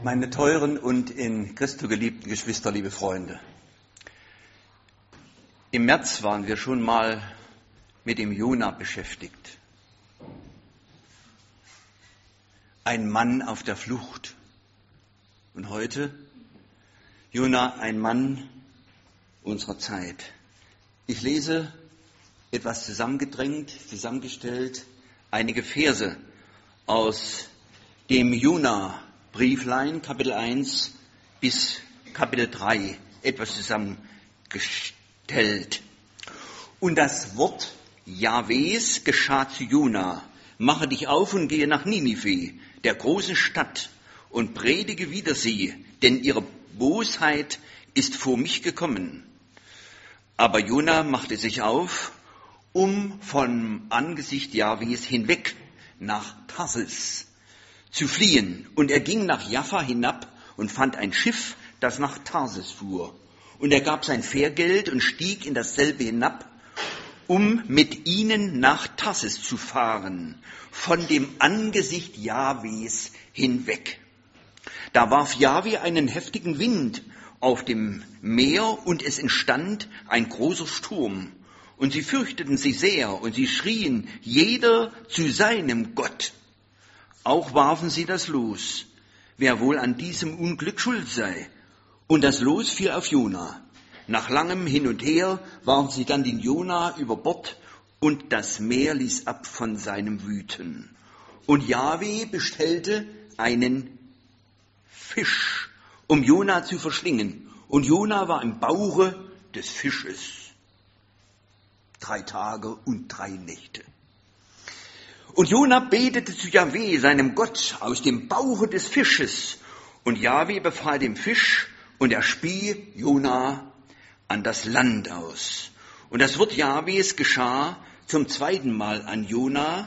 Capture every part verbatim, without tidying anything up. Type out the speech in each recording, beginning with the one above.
Meine teuren und in Christo geliebten Geschwister, liebe Freunde, im März waren wir schon mal mit dem Jona beschäftigt. Ein Mann auf der Flucht. Und heute Jona, ein Mann unserer Zeit. Ich lese etwas zusammengedrängt, zusammengestellt, einige Verse aus dem Jona-Brieflein, Kapitel eins bis Kapitel drei, etwas zusammengestellt. Und das Wort Jahwes geschah zu Jona: Mache dich auf und gehe nach Ninive, der großen Stadt, und predige wider sie, denn ihre Bosheit ist vor mich gekommen. Aber Jona machte sich auf, um vom Angesicht Jahwes hinweg nach Tarsis zu fliehen. Und er ging nach Jaffa hinab und fand ein Schiff, das nach Tarsis fuhr. Und er gab sein Fährgeld und stieg in dasselbe hinab, um mit ihnen nach Tarsis zu fahren, von dem Angesicht Jahwes hinweg. Da warf Jahwe einen heftigen Wind auf dem Meer, und es entstand ein großer Sturm. Und sie fürchteten sich sehr, und sie schrien, jeder zu seinem Gott. Auch warfen sie das Los, wer wohl an diesem Unglück schuld sei. Und das Los fiel auf Jona. Nach langem Hin und Her warfen sie dann den Jona über Bord, und das Meer ließ ab von seinem Wüten. Und Jahwe bestellte einen Fisch, um Jona zu verschlingen. Und Jona war im Bauche des Fisches. Drei Tage und drei Nächte. Und Jona betete zu Jahwe, seinem Gott, aus dem Bauche des Fisches. Und Jahwe befahl dem Fisch, und er spie Jona an das Land aus. Und das Wort Jahwes geschah zum zweiten Mal an Jona.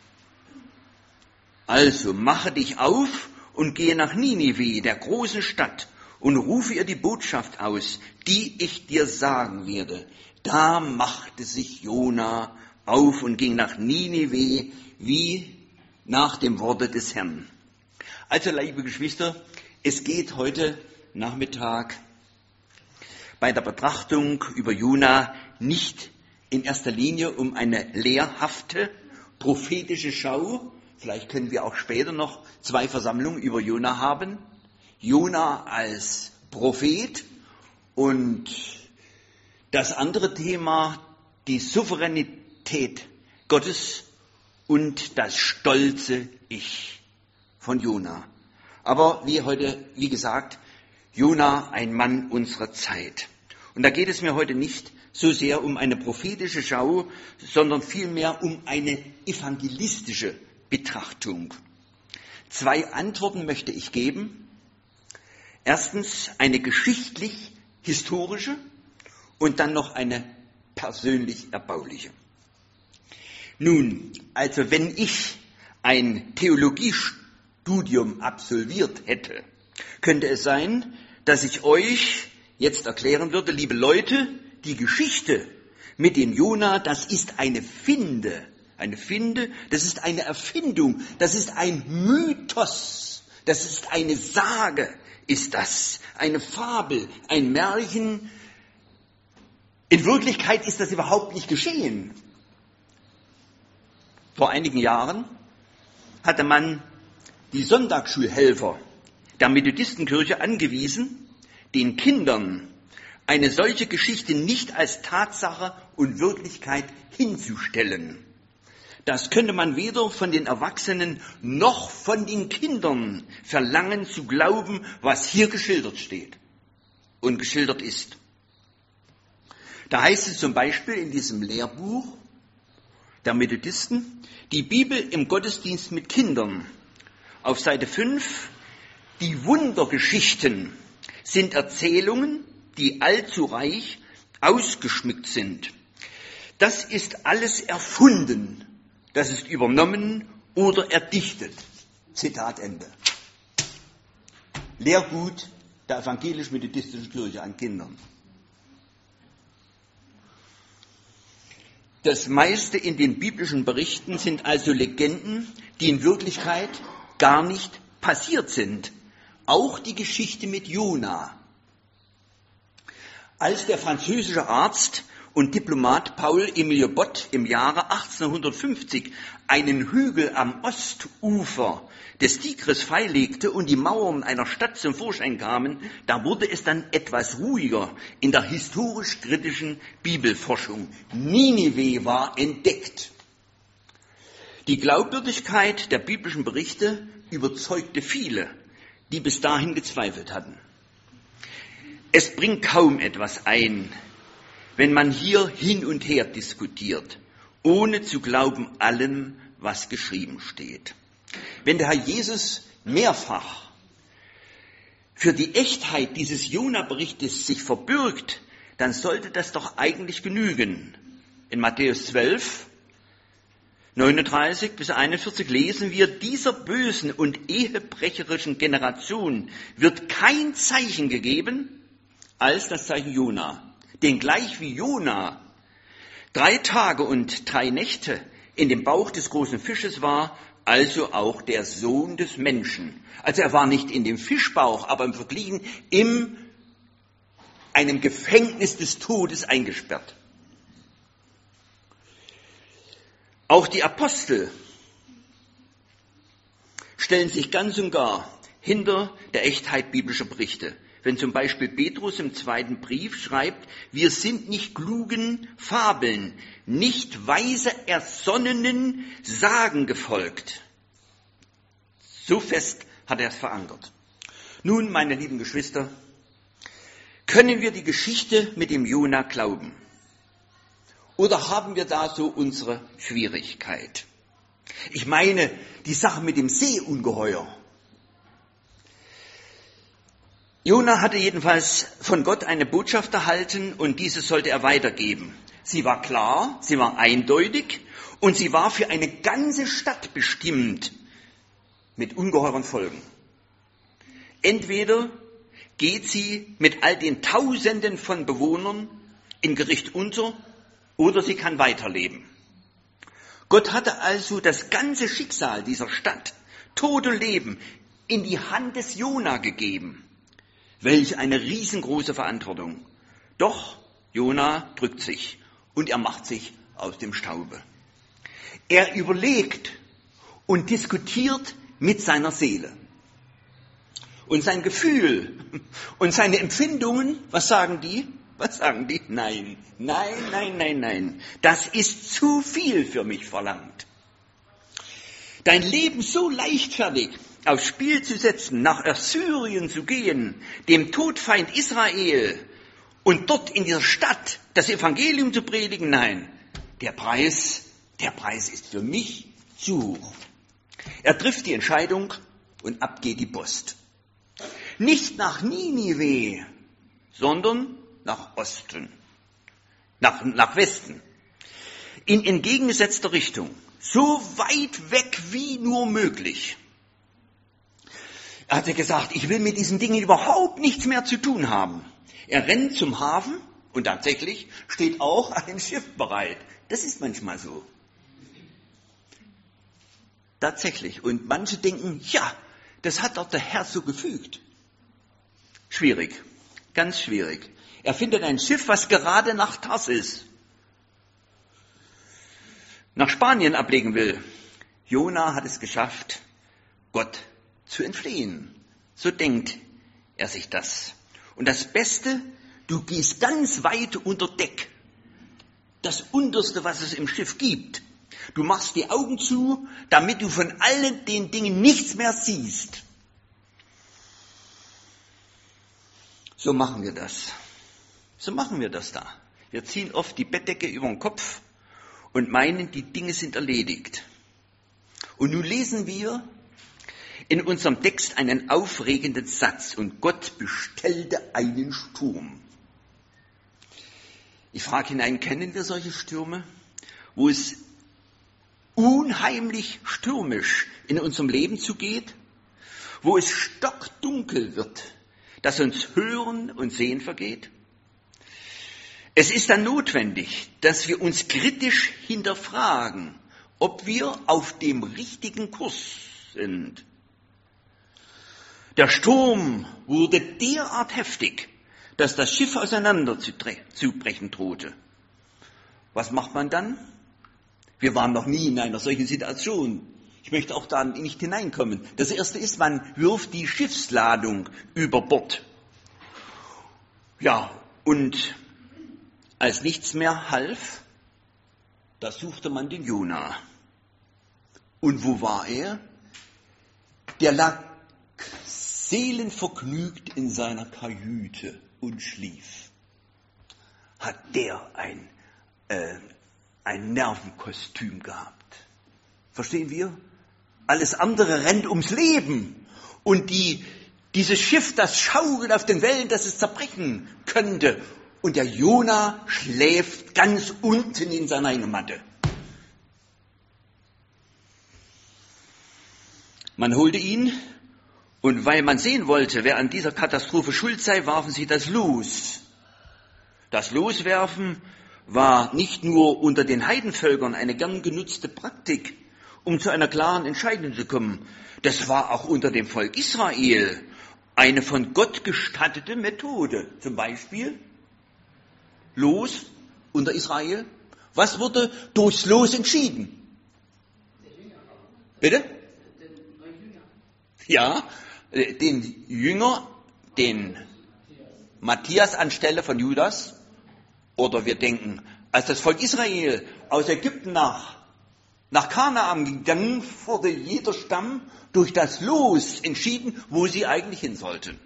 Also mache dich auf und gehe nach Ninive, der großen Stadt, und rufe ihr die Botschaft aus, die ich dir sagen werde. Da machte sich Jona auf und ging nach Ninive, wie nach dem Worte des Herrn. Also, liebe Geschwister, es geht heute Nachmittag bei der Betrachtung über Jona nicht in erster Linie um eine lehrhafte, prophetische Schau. Vielleicht können wir auch später noch zwei Versammlungen über Jona haben. Jona als Prophet und das andere Thema, die Souveränität Gottes und das stolze Ich von Jona. Aber wie heute, wie gesagt, Jona, ein Mann unserer Zeit. Und da geht es mir heute nicht so sehr um eine prophetische Schau, sondern vielmehr um eine evangelistische Betrachtung. Zwei Antworten möchte ich geben. Erstens eine geschichtlich-historische und dann noch eine persönlich-erbauliche. Nun, also wenn ich ein Theologiestudium absolviert hätte, könnte es sein, dass ich euch jetzt erklären würde, liebe Leute, die Geschichte mit dem Jona, das ist eine Finde, eine Finde, das ist eine Erfindung, das ist ein Mythos, das ist eine Sage, ist das, eine Fabel, ein Märchen. In Wirklichkeit ist das überhaupt nicht geschehen. Vor einigen Jahren hatte man die Sonntagsschulhelfer der Methodistenkirche angewiesen, den Kindern eine solche Geschichte nicht als Tatsache und Wirklichkeit hinzustellen. Das könnte man weder von den Erwachsenen noch von den Kindern verlangen zu glauben, was hier geschildert steht und geschildert ist. Da heißt es zum Beispiel in diesem Lehrbuch der Methodisten, die Bibel im Gottesdienst mit Kindern. Auf Seite fünf, die Wundergeschichten sind Erzählungen, die allzu reich ausgeschmückt sind. Das ist alles erfunden, das ist übernommen oder erdichtet. Zitat Ende. Lehrgut der evangelisch-methodistischen Kirche an Kindern. Das meiste in den biblischen Berichten sind also Legenden, die in Wirklichkeit gar nicht passiert sind. auch die Geschichte mit Jona. Als der französische Arzt und Diplomat Paul Emile Bott im Jahre achtzehnhundertfünfzig einen Hügel am Ostufer des Tigris freilegte und die Mauern einer Stadt zum Vorschein kamen, da wurde es dann etwas ruhiger in der historisch-kritischen Bibelforschung. Ninive war entdeckt. Die Glaubwürdigkeit der biblischen Berichte überzeugte viele, die bis dahin gezweifelt hatten. Es bringt kaum etwas ein, wenn man hier hin und her diskutiert, ohne zu glauben allem, was geschrieben steht. Wenn der Herr Jesus mehrfach für die Echtheit dieses Jona-Berichtes sich verbürgt, dann sollte das doch eigentlich genügen. In Matthäus zwölf, neununddreißig bis einundvierzig lesen wir, dieser bösen und ehebrecherischen Generation wird kein Zeichen gegeben als das Zeichen Jona. Denn gleich wie Jona drei Tage und drei Nächte in dem Bauch des großen Fisches war, also auch der Sohn des Menschen. Also er war nicht in dem Fischbauch, aber im Verglichen in einem Gefängnis des Todes eingesperrt. Auch die Apostel stellen sich ganz und gar hinter der Echtheit biblischer Berichte. Wenn zum Beispiel Petrus im zweiten Brief schreibt, wir sind nicht klugen Fabeln, nicht weise ersonnenen Sagen gefolgt. So fest hat er es verankert. Nun, meine lieben Geschwister, können wir die Geschichte mit dem Jona glauben? Oder haben wir da so unsere Schwierigkeit? Ich meine, die Sache mit dem Seeungeheuer. Jona hatte jedenfalls von Gott eine Botschaft erhalten und diese sollte er weitergeben. Sie war klar, sie war eindeutig und sie war für eine ganze Stadt bestimmt mit ungeheuren Folgen. Entweder geht sie mit all den Tausenden von Bewohnern in Gericht unter oder sie kann weiterleben. Gott hatte also das ganze Schicksal dieser Stadt, Tod und Leben, in die Hand des Jona gegeben. Welch eine riesengroße Verantwortung. Doch Jona drückt sich und er macht sich aus dem Staube. Er überlegt und diskutiert mit seiner Seele. Und sein Gefühl und seine Empfindungen, was sagen die? Was sagen die? Nein, nein, nein, nein, nein. Das ist zu viel für mich verlangt. Dein Leben so leichtfertig aufs Spiel zu setzen, nach Assyrien zu gehen, dem Todfeind Israel und dort in dieser Stadt das Evangelium zu predigen, nein, der Preis, der Preis ist für mich zu hoch. Er trifft die Entscheidung und ab geht die Post. Nicht nach Ninive, sondern nach Osten, nach, nach Westen, in entgegengesetzter Richtung, so weit weg wie nur möglich. Er hatte gesagt, ich will mit diesen Dingen überhaupt nichts mehr zu tun haben. Er rennt zum Hafen und tatsächlich steht auch ein Schiff bereit. Das ist manchmal so. Tatsächlich. Und manche denken, ja, das hat doch der Herr so gefügt. Schwierig, ganz schwierig. Er findet ein Schiff, was gerade nach Tarsis, nach Spanien ablegen will. Jona hat es geschafft, Gott zu entfliehen. So denkt er sich das. Und das Beste, du gehst ganz weit unter Deck. Das Unterste, was es im Schiff gibt. Du machst die Augen zu, damit du von allen den Dingen nichts mehr siehst. So machen wir das. So machen wir das da. Wir ziehen oft die Bettdecke über den Kopf und meinen, die Dinge sind erledigt. Und nun lesen wir in unserem Text einen aufregenden Satz. Und Gott bestellte einen Sturm. Ich frage hinein, kennen wir solche Stürme, wo es unheimlich stürmisch in unserem Leben zugeht, wo es stockdunkel wird, dass uns Hören und Sehen vergeht? Es ist dann notwendig, dass wir uns kritisch hinterfragen, ob wir auf dem richtigen Kurs sind. Der Sturm wurde derart heftig, dass das Schiff auseinanderzubrechen drohte. Was macht man dann? Wir waren noch nie in einer solchen Situation. Ich möchte auch da nicht hineinkommen. Das Erste ist, man wirft die Schiffsladung über Bord. Ja, und als nichts mehr half, da suchte man den Jona. Und wo war er? Der lag seelenvergnügt in seiner Kajüte und schlief. Hat der ein, äh, ein Nervenkostüm gehabt. Verstehen wir? Alles andere rennt ums Leben. Und die, dieses Schiff, das schaukelt auf den Wellen, dass es zerbrechen könnte. Und der Jona schläft ganz unten in seiner Hängematte. Man holte ihn, und weil man sehen wollte, wer an dieser Katastrophe schuld sei, warfen sie das Los. Das Loswerfen war nicht nur unter den Heidenvölkern eine gern genutzte Praktik, um zu einer klaren Entscheidung zu kommen. Das war auch unter dem Volk Israel eine von Gott gestattete Methode. Zum Beispiel Los unter Israel. Was wurde durchs Los entschieden? Bitte? Ja, den Jünger, den Matthias anstelle von Judas. Oder wir denken, als das Volk Israel aus Ägypten nach, nach Kanaan ging, dann wurde jeder Stamm durch das Los entschieden, wo sie eigentlich hin sollten.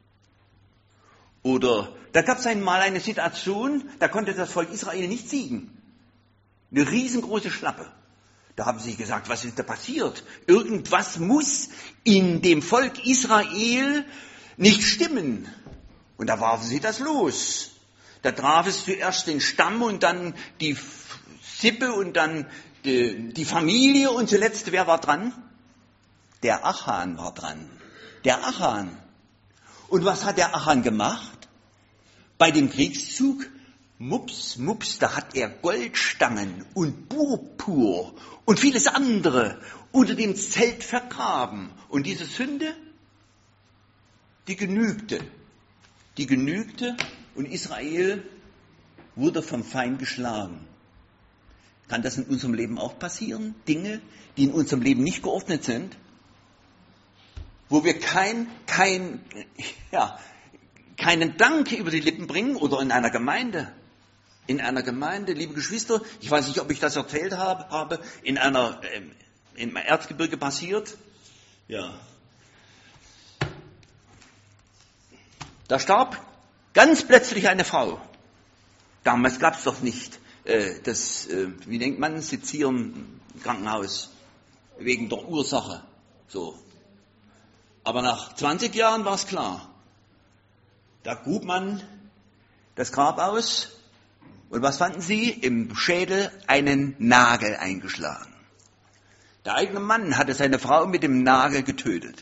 Oder da gab es einmal eine Situation, da konnte das Volk Israel nicht siegen. Eine riesengroße Schlappe. Da haben sie gesagt, was ist da passiert? Irgendwas muss in dem Volk Israel nicht stimmen. Und da warfen sie das Los. Da traf es zuerst den Stamm und dann die Sippe und dann die, die Familie und zuletzt, wer war dran? Der Achan war dran. Der Achan. Und was hat der Achan gemacht? Bei dem Kriegszug, mups, mups, da hat er Goldstangen und Purpur und vieles andere unter dem Zelt vergraben. Und diese Sünde, die genügte. Die genügte und Israel wurde vom Feind geschlagen. Kann das in unserem Leben auch passieren? Dinge, die in unserem Leben nicht geordnet sind? Wo wir kein, kein, ja, keinen Dank über die Lippen bringen oder in einer Gemeinde. In einer Gemeinde, liebe Geschwister, ich weiß nicht, ob ich das erzählt habe, habe in einer, ähm, im Erzgebirge passiert. Ja. Da starb ganz plötzlich eine Frau. Damals gab es doch nicht äh, das, äh, wie denkt man, Sezieren im Krankenhaus wegen der Ursache. So. Aber nach zwanzig Jahren war es klar. Da grub man das Grab aus und was fanden sie? Im Schädel einen Nagel eingeschlagen. Der eigene Mann hatte seine Frau mit dem Nagel getötet.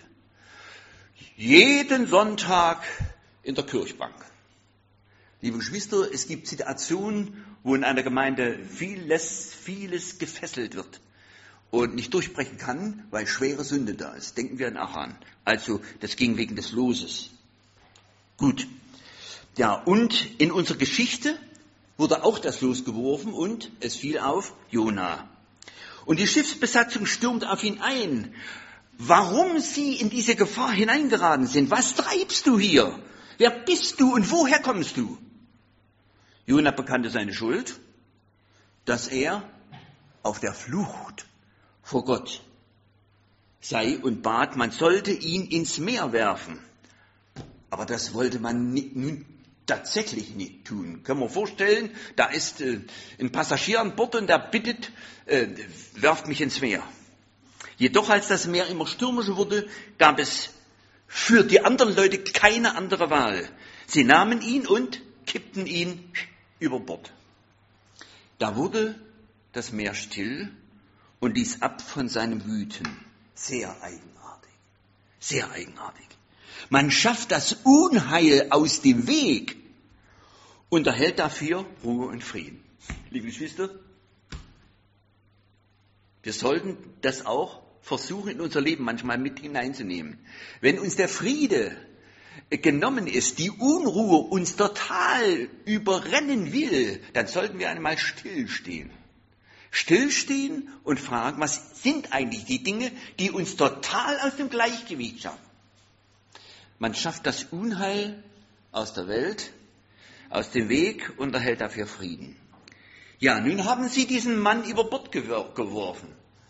Jeden Sonntag in der Kirchbank. Liebe Geschwister, es gibt Situationen, wo in einer Gemeinde vieles, vieles gefesselt wird und nicht durchbrechen kann, weil schwere Sünde da ist. Denken wir an Achan. Also, das ging wegen des Loses. Gut. Ja, und in unserer Geschichte wurde auch das Los geworfen und es fiel auf Jona. Und die Schiffsbesatzung stürmt auf ihn ein. Warum sie in diese Gefahr hineingeraten sind? Was treibst du hier? Wer bist du und woher kommst du? Jona bekannte seine Schuld, dass er auf der Flucht vor Gott sei und bat, man sollte ihn ins Meer werfen. Aber das wollte man nicht, nun tatsächlich nicht tun. Können wir vorstellen, da ist äh, ein Passagier an Bord und der bittet, äh, werft mich ins Meer. Jedoch, als das Meer immer stürmischer wurde, gab es für die anderen Leute keine andere Wahl. Sie nahmen ihn und kippten ihn über Bord. Da wurde das Meer still und ließ ab von seinem Wüten. Sehr eigenartig. Sehr eigenartig. Man schafft das Unheil aus dem Weg und erhält dafür Ruhe und Frieden. Liebe Geschwister, wir sollten das auch versuchen, in unser Leben manchmal mit hineinzunehmen. Wenn uns der Friede genommen ist, die Unruhe uns total überrennen will, dann sollten wir einmal stillstehen. Stillstehen und fragen, was sind eigentlich die Dinge, die uns total aus dem Gleichgewicht schaffen. Man schafft das Unheil aus der Welt, aus dem Weg und erhält dafür Frieden. Ja, nun haben sie diesen Mann über Bord geworfen.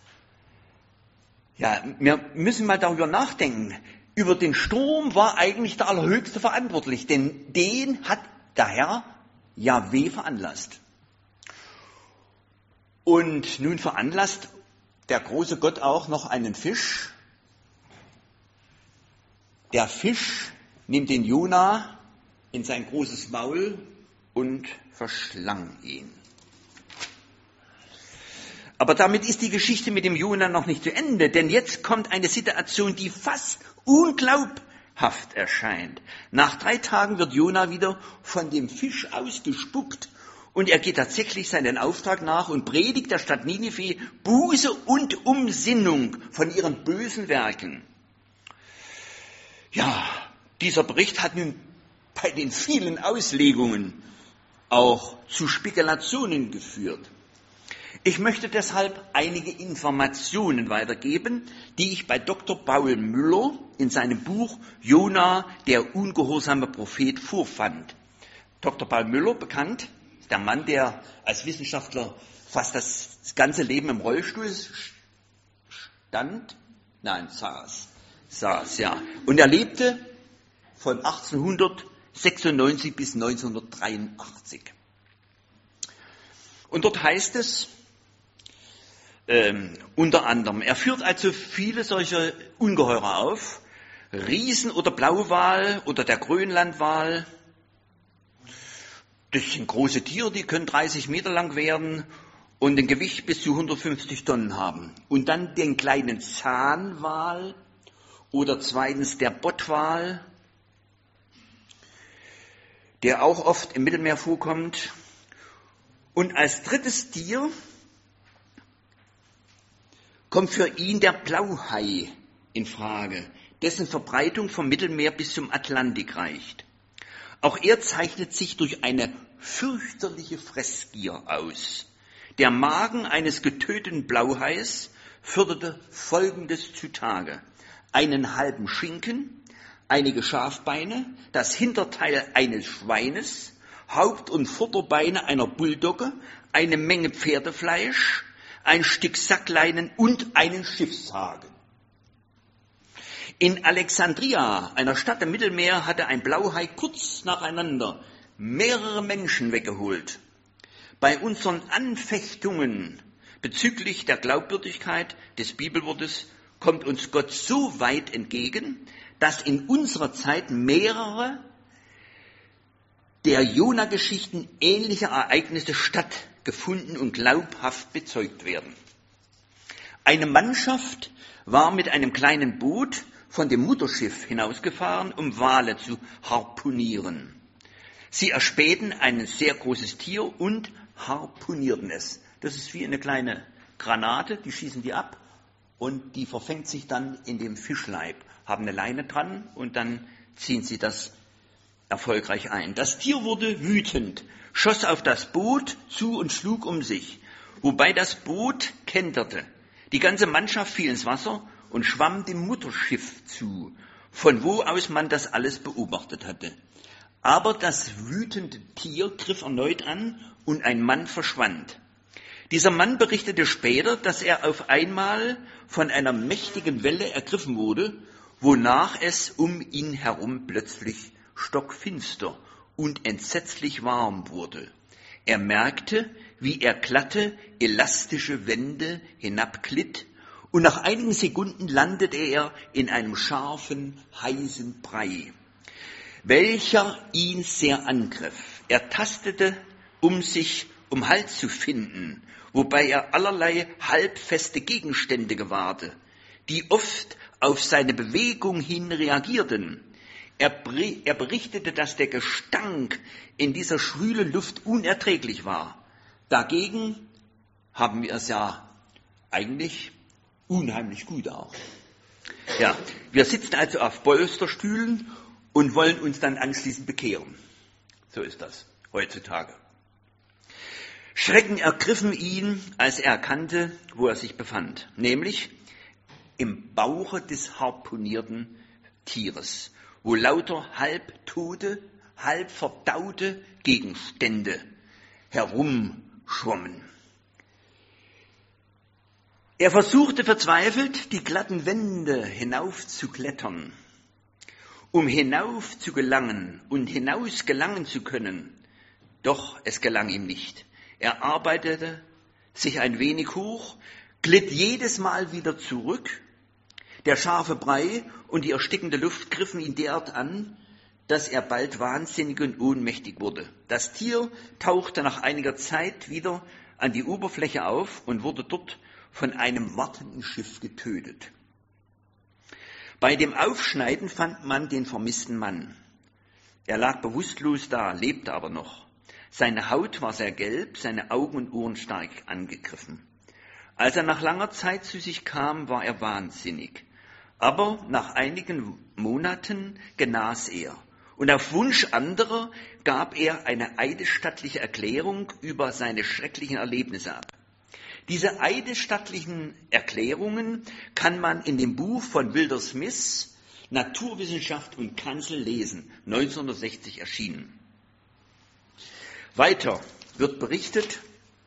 Ja, wir müssen mal darüber nachdenken. Über den Sturm war eigentlich der Allerhöchste verantwortlich, denn den hat der Herr Jahwe veranlasst. Und nun veranlasst der große Gott auch noch einen Fisch. Der Fisch nimmt den Jona in sein großes Maul und verschlang ihn. Aber damit ist die Geschichte mit dem Jona noch nicht zu Ende, denn jetzt kommt eine Situation, die fast unglaubhaft erscheint. Nach drei Tagen wird Jona wieder von dem Fisch ausgespuckt und er geht tatsächlich seinen Auftrag nach und predigt der Stadt Ninive Buße und Umsinnung von ihren bösen Werken. Ja, dieser Bericht hat nun bei den vielen Auslegungen auch zu Spekulationen geführt. Ich möchte deshalb einige Informationen weitergeben, die ich bei Doktor Paul Müller in seinem Buch Jona, der ungehorsame Prophet, vorfand. Doktor Paul Müller, bekannt, ist der Mann, der als Wissenschaftler fast das ganze Leben im Rollstuhl stand, nein, saß, saß, ja. Und er lebte von achtzehnhundertsechsundneunzig bis neunzehnhundertdreiundachtzig. Und dort heißt es, Ähm, unter anderem, er führt also viele solche Ungeheuer auf, Riesen- oder Blauwal oder der Grönlandwal. Das sind große Tiere, die können dreißig Meter lang werden und ein Gewicht bis zu hundertfünfzig Tonnen haben. Und dann den kleinen Zahnwal oder zweitens der Bottwal, der auch oft im Mittelmeer vorkommt. Und als drittes Tier kommt für ihn der Blauhai in Frage, dessen Verbreitung vom Mittelmeer bis zum Atlantik reicht. Auch er zeichnet sich durch eine fürchterliche Fressgier aus. Der Magen eines getöteten Blauhais förderte Folgendes zutage: einen halben Schinken, einige Schafbeine, das Hinterteil eines Schweines, Haupt- und Vorderbeine einer Bulldogge, eine Menge Pferdefleisch, ein Stück Sackleinen und einen Schiffshaken. In Alexandria, einer Stadt im Mittelmeer, hatte ein Blauhai kurz nacheinander mehrere Menschen weggeholt. Bei unseren Anfechtungen bezüglich der Glaubwürdigkeit des Bibelwortes kommt uns Gott so weit entgegen, dass in unserer Zeit mehrere der Jona-Geschichten ähnliche Ereignisse stattgefunden und glaubhaft bezeugt werden. Eine Mannschaft war mit einem kleinen Boot von dem Mutterschiff hinausgefahren, um Wale zu harpunieren. Sie erspähten ein sehr großes Tier und harpunierten es. Das ist wie eine kleine Granate, die schießen die ab und die verfängt sich dann in dem Fischleib, haben eine Leine dran und dann ziehen sie das erfolgreich ein. Das Tier wurde wütend, schoss auf das Boot zu und schlug um sich, wobei das Boot kenterte. Die ganze Mannschaft fiel ins Wasser und schwamm dem Mutterschiff zu, von wo aus man das alles beobachtet hatte. Aber das wütende Tier griff erneut an und ein Mann verschwand. Dieser Mann berichtete später, dass er auf einmal von einer mächtigen Welle ergriffen wurde, wonach es um ihn herum plötzlich stockfinster und entsetzlich warm wurde. Er merkte, wie er glatte, elastische Wände hinabglitt, und nach einigen Sekunden landete er in einem scharfen, heißen Brei, welcher ihn sehr angriff. Er tastete um sich, um Halt zu finden, wobei er allerlei halbfeste Gegenstände gewahrte, die oft auf seine Bewegung hin reagierten. Er berichtete, dass der Gestank in dieser schwülen Luft unerträglich war. Dagegen haben wir es ja eigentlich Unheimlich gut auch. Ja, wir sitzen also auf Polsterstühlen und wollen uns dann anschließend bekehren. So ist das heutzutage. Schrecken ergriffen ihn, als er erkannte, wo er sich befand, nämlich im Bauche des harpunierten Tieres, wo lauter halbtote, halb verdaute Gegenstände herumschwommen. Er versuchte verzweifelt, die glatten Wände hinaufzuklettern, um hinauf zu gelangen und hinaus gelangen zu können. Doch es gelang ihm nicht. Er arbeitete sich ein wenig hoch, glitt jedes Mal wieder zurück. Der scharfe Brei und die erstickende Luft griffen ihn derart an, dass er bald wahnsinnig und ohnmächtig wurde. Das Tier tauchte nach einiger Zeit wieder an die Oberfläche auf und wurde dort von einem wartenden Schiff getötet. Bei dem Aufschneiden fand man den vermissten Mann. Er lag bewusstlos da, lebte aber noch. Seine Haut war sehr gelb, seine Augen und Ohren stark angegriffen. Als er nach langer Zeit zu sich kam, war er wahnsinnig. Aber nach einigen Monaten genas er. Und auf Wunsch anderer gab er eine eidesstattliche Erklärung über seine schrecklichen Erlebnisse ab. Diese eidesstattlichen Erklärungen kann man in dem Buch von Wilder Smith, Naturwissenschaft und Kanzel, lesen, neunzehnhundertsechzig erschienen. Weiter wird berichtet,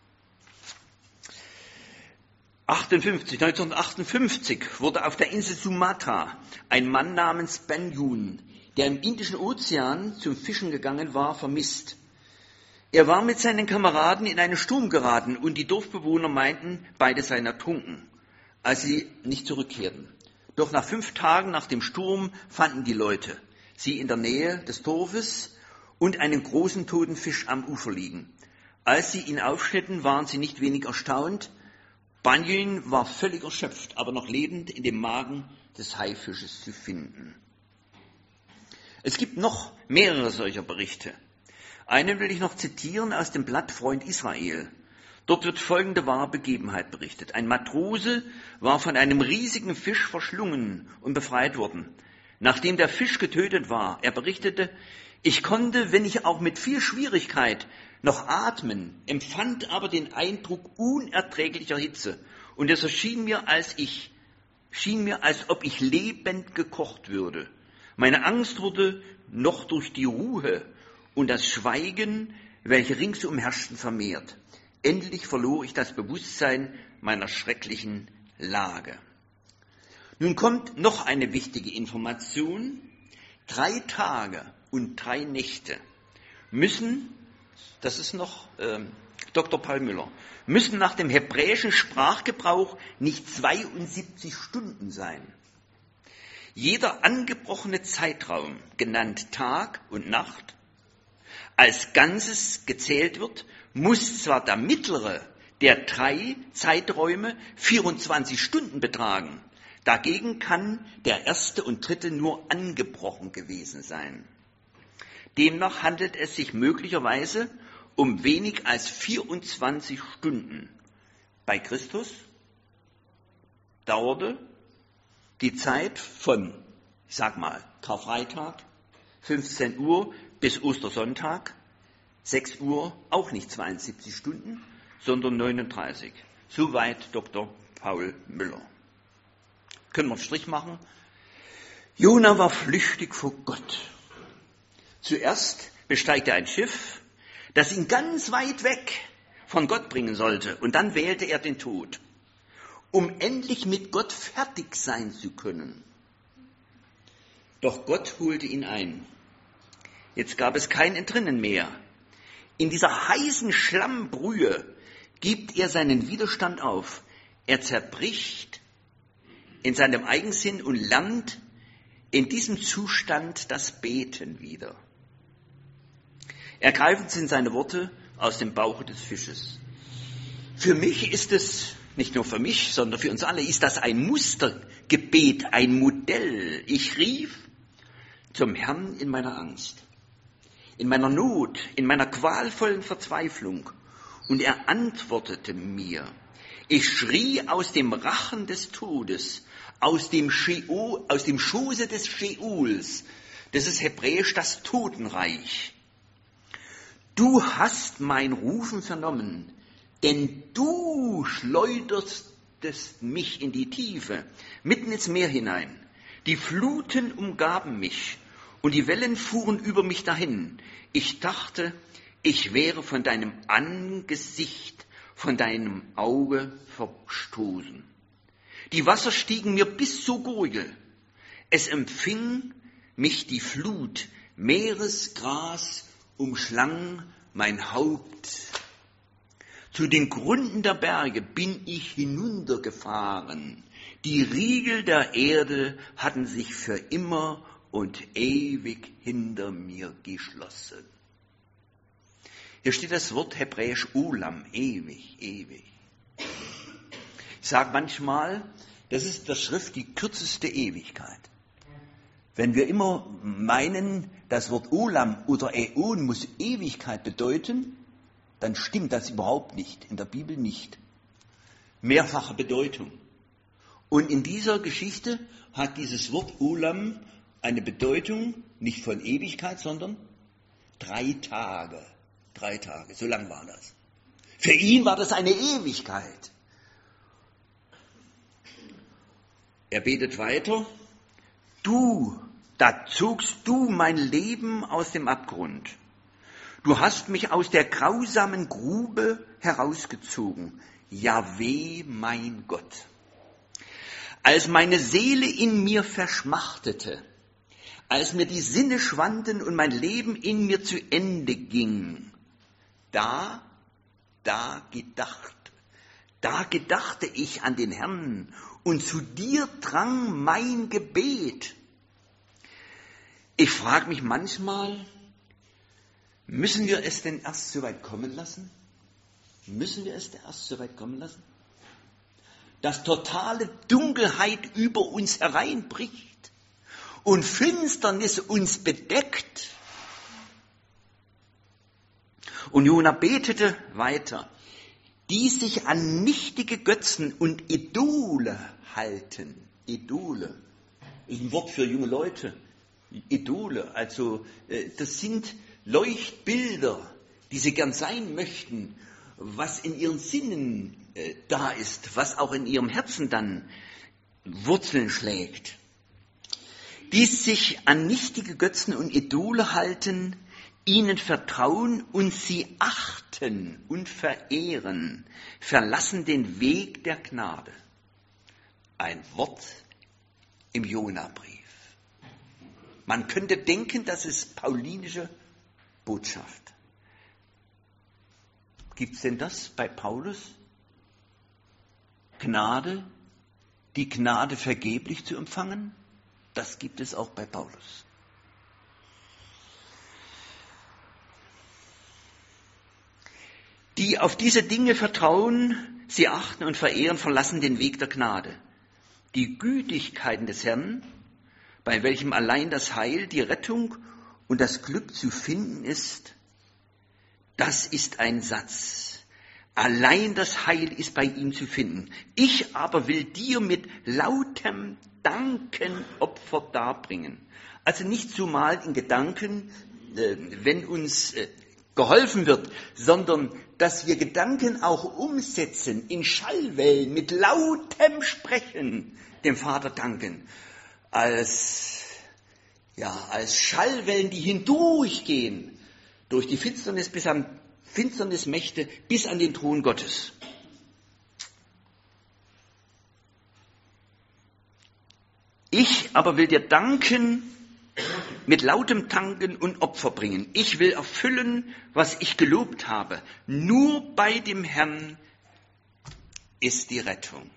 neunzehnhundertachtundfünfzig wurde auf der Insel Sumatra ein Mann namens Banjun, der im Indischen Ozean zum Fischen gegangen war, vermisst. Er war mit seinen Kameraden in einen Sturm geraten und die Dorfbewohner meinten, beide seien ertrunken, als sie nicht zurückkehrten. Doch nach fünf Tagen nach dem Sturm fanden die Leute sie in der Nähe des Dorfes und einen großen toten Fisch am Ufer liegen. Als sie ihn aufschnitten, waren sie nicht wenig erstaunt. Banjun war völlig erschöpft, aber noch lebend in dem Magen des Haifisches zu finden. Es gibt noch mehrere solcher Berichte. Einen will ich noch zitieren aus dem Blatt Freund Israel. Dort wird folgende wahre Begebenheit berichtet. Ein Matrose war von einem riesigen Fisch verschlungen und befreit worden. Nachdem der Fisch getötet war, er berichtete, ich konnte, wenn ich auch mit viel Schwierigkeit, noch atmen, empfand aber den Eindruck unerträglicher Hitze. Und es erschien mir, als ich, schien mir, als ob ich lebend gekocht würde. Meine Angst wurde noch durch die Ruhe und das Schweigen, welche ringsum herrschten, vermehrt. Endlich verlor ich das Bewusstsein meiner schrecklichen Lage. Nun kommt noch eine wichtige Information. Drei Tage und drei Nächte müssen, das ist noch äh, Doktor Paul Müller, müssen nach dem hebräischen Sprachgebrauch nicht zweiundsiebzig Stunden sein. Jeder angebrochene Zeitraum, genannt Tag und Nacht, als Ganzes gezählt wird, muss zwar der mittlere der drei Zeiträume vierundzwanzig Stunden betragen, dagegen kann der erste und dritte nur angebrochen gewesen sein. Demnach handelt es sich möglicherweise um wenig als vierundzwanzig Stunden. Bei Christus dauerte die Zeit von, ich sag mal, Karfreitag, fünfzehn Uhr bis Ostersonntag, sechs Uhr, auch nicht zweiundsiebzig Stunden, sondern neununddreißig. Soweit Doktor Paul Müller. Können wir einen Strich machen? Jona war flüchtig vor Gott. Zuerst besteigt er ein Schiff, das ihn ganz weit weg von Gott bringen sollte. Und dann wählte er den Tod, um endlich mit Gott fertig sein zu können. Doch Gott holte ihn ein. Jetzt gab es kein Entrinnen mehr. In dieser heißen Schlammbrühe gibt er seinen Widerstand auf. Er zerbricht in seinem Eigensinn und lernt in diesem Zustand das Beten wieder. Ergreifend sind seine Worte aus dem Bauche des Fisches. Für mich ist es, nicht nur für mich, sondern für uns alle, ist das ein Mustergebet, ein Modell. Ich rief zum Herrn in meiner Angst, in meiner Not, in meiner qualvollen Verzweiflung, und er antwortete mir. Ich schrie aus dem Rachen des Todes, aus dem, Sheol, aus dem Schoße des Sheols. Das ist hebräisch das Totenreich. Du hast mein Rufen vernommen, denn du schleudertest mich in die Tiefe, mitten ins Meer hinein. Die Fluten umgaben mich und die Wellen fuhren über mich dahin. Ich dachte, ich wäre von deinem Angesicht, von deinem Auge verstoßen. Die Wasser stiegen mir bis zur Gurgel. Es empfing mich die Flut, Meeresgras umschlang mein Haupt. Zu den Gründen der Berge bin ich hinuntergefahren. Die Riegel der Erde hatten sich für immer und ewig hinter mir geschlossen. Hier steht das Wort hebräisch Olam, ewig, ewig. Ich sage manchmal, das ist der Schrift die kürzeste Ewigkeit. Wenn wir immer meinen, das Wort Olam oder Äon muss Ewigkeit bedeuten, dann stimmt das überhaupt nicht, in der Bibel nicht. Mehrfache Bedeutung. Und in dieser Geschichte hat dieses Wort Olam eine Bedeutung nicht von Ewigkeit, sondern drei Tage. Drei Tage, so lang war das. Für ihn war das eine Ewigkeit. Er betet weiter. Du, da zogst du mein Leben aus dem Abgrund. Du hast mich aus der grausamen Grube herausgezogen. Jahweh, mein Gott. Als meine Seele in mir verschmachtete, als mir die Sinne schwanden und mein Leben in mir zu Ende ging, da, da gedacht, da gedachte ich an den Herrn und zu dir drang mein Gebet. Ich frage mich manchmal, müssen wir es denn erst so weit kommen lassen? Müssen wir es denn erst so weit kommen lassen? Dass totale Dunkelheit über uns hereinbricht und Finsternis uns bedeckt. Und Jona betete weiter, die sich an nichtige Götzen und Idole halten. Idole ist ein Wort für junge Leute. Idole, also das sind Leuchtbilder, die sie gern sein möchten, was in ihren Sinnen äh, da ist, was auch in ihrem Herzen dann Wurzeln schlägt. Die sich an nichtige Götzen und Idole halten, ihnen vertrauen und sie achten und verehren, verlassen den Weg der Gnade. Ein Wort im Jona-Brief. Man könnte denken, das ist paulinische Botschaft. Gibt es denn das bei Paulus? Gnade, die Gnade vergeblich zu empfangen? Das gibt es auch bei Paulus. Die auf diese Dinge vertrauen, sie achten und verehren, verlassen den Weg der Gnade. Die Gütigkeiten des Herrn, bei welchem allein das Heil, die Rettung und das Glück zu finden ist, das ist ein Satz. Allein das Heil ist bei ihm zu finden. Ich aber will dir mit lautem Danken Opfer darbringen. Also nicht zumal in Gedanken, wenn uns geholfen wird, sondern dass wir Gedanken auch umsetzen, in Schallwellen, mit lautem Sprechen dem Vater danken. Als, ja, als Schallwellen, die hindurchgehen, durch die Finsternis bis an Finsternismächte, bis an den Thron Gottes. Ich aber will dir danken, mit lautem Danken und Opfer bringen. Ich will erfüllen, was ich gelobt habe. Nur bei dem Herrn ist die Rettung.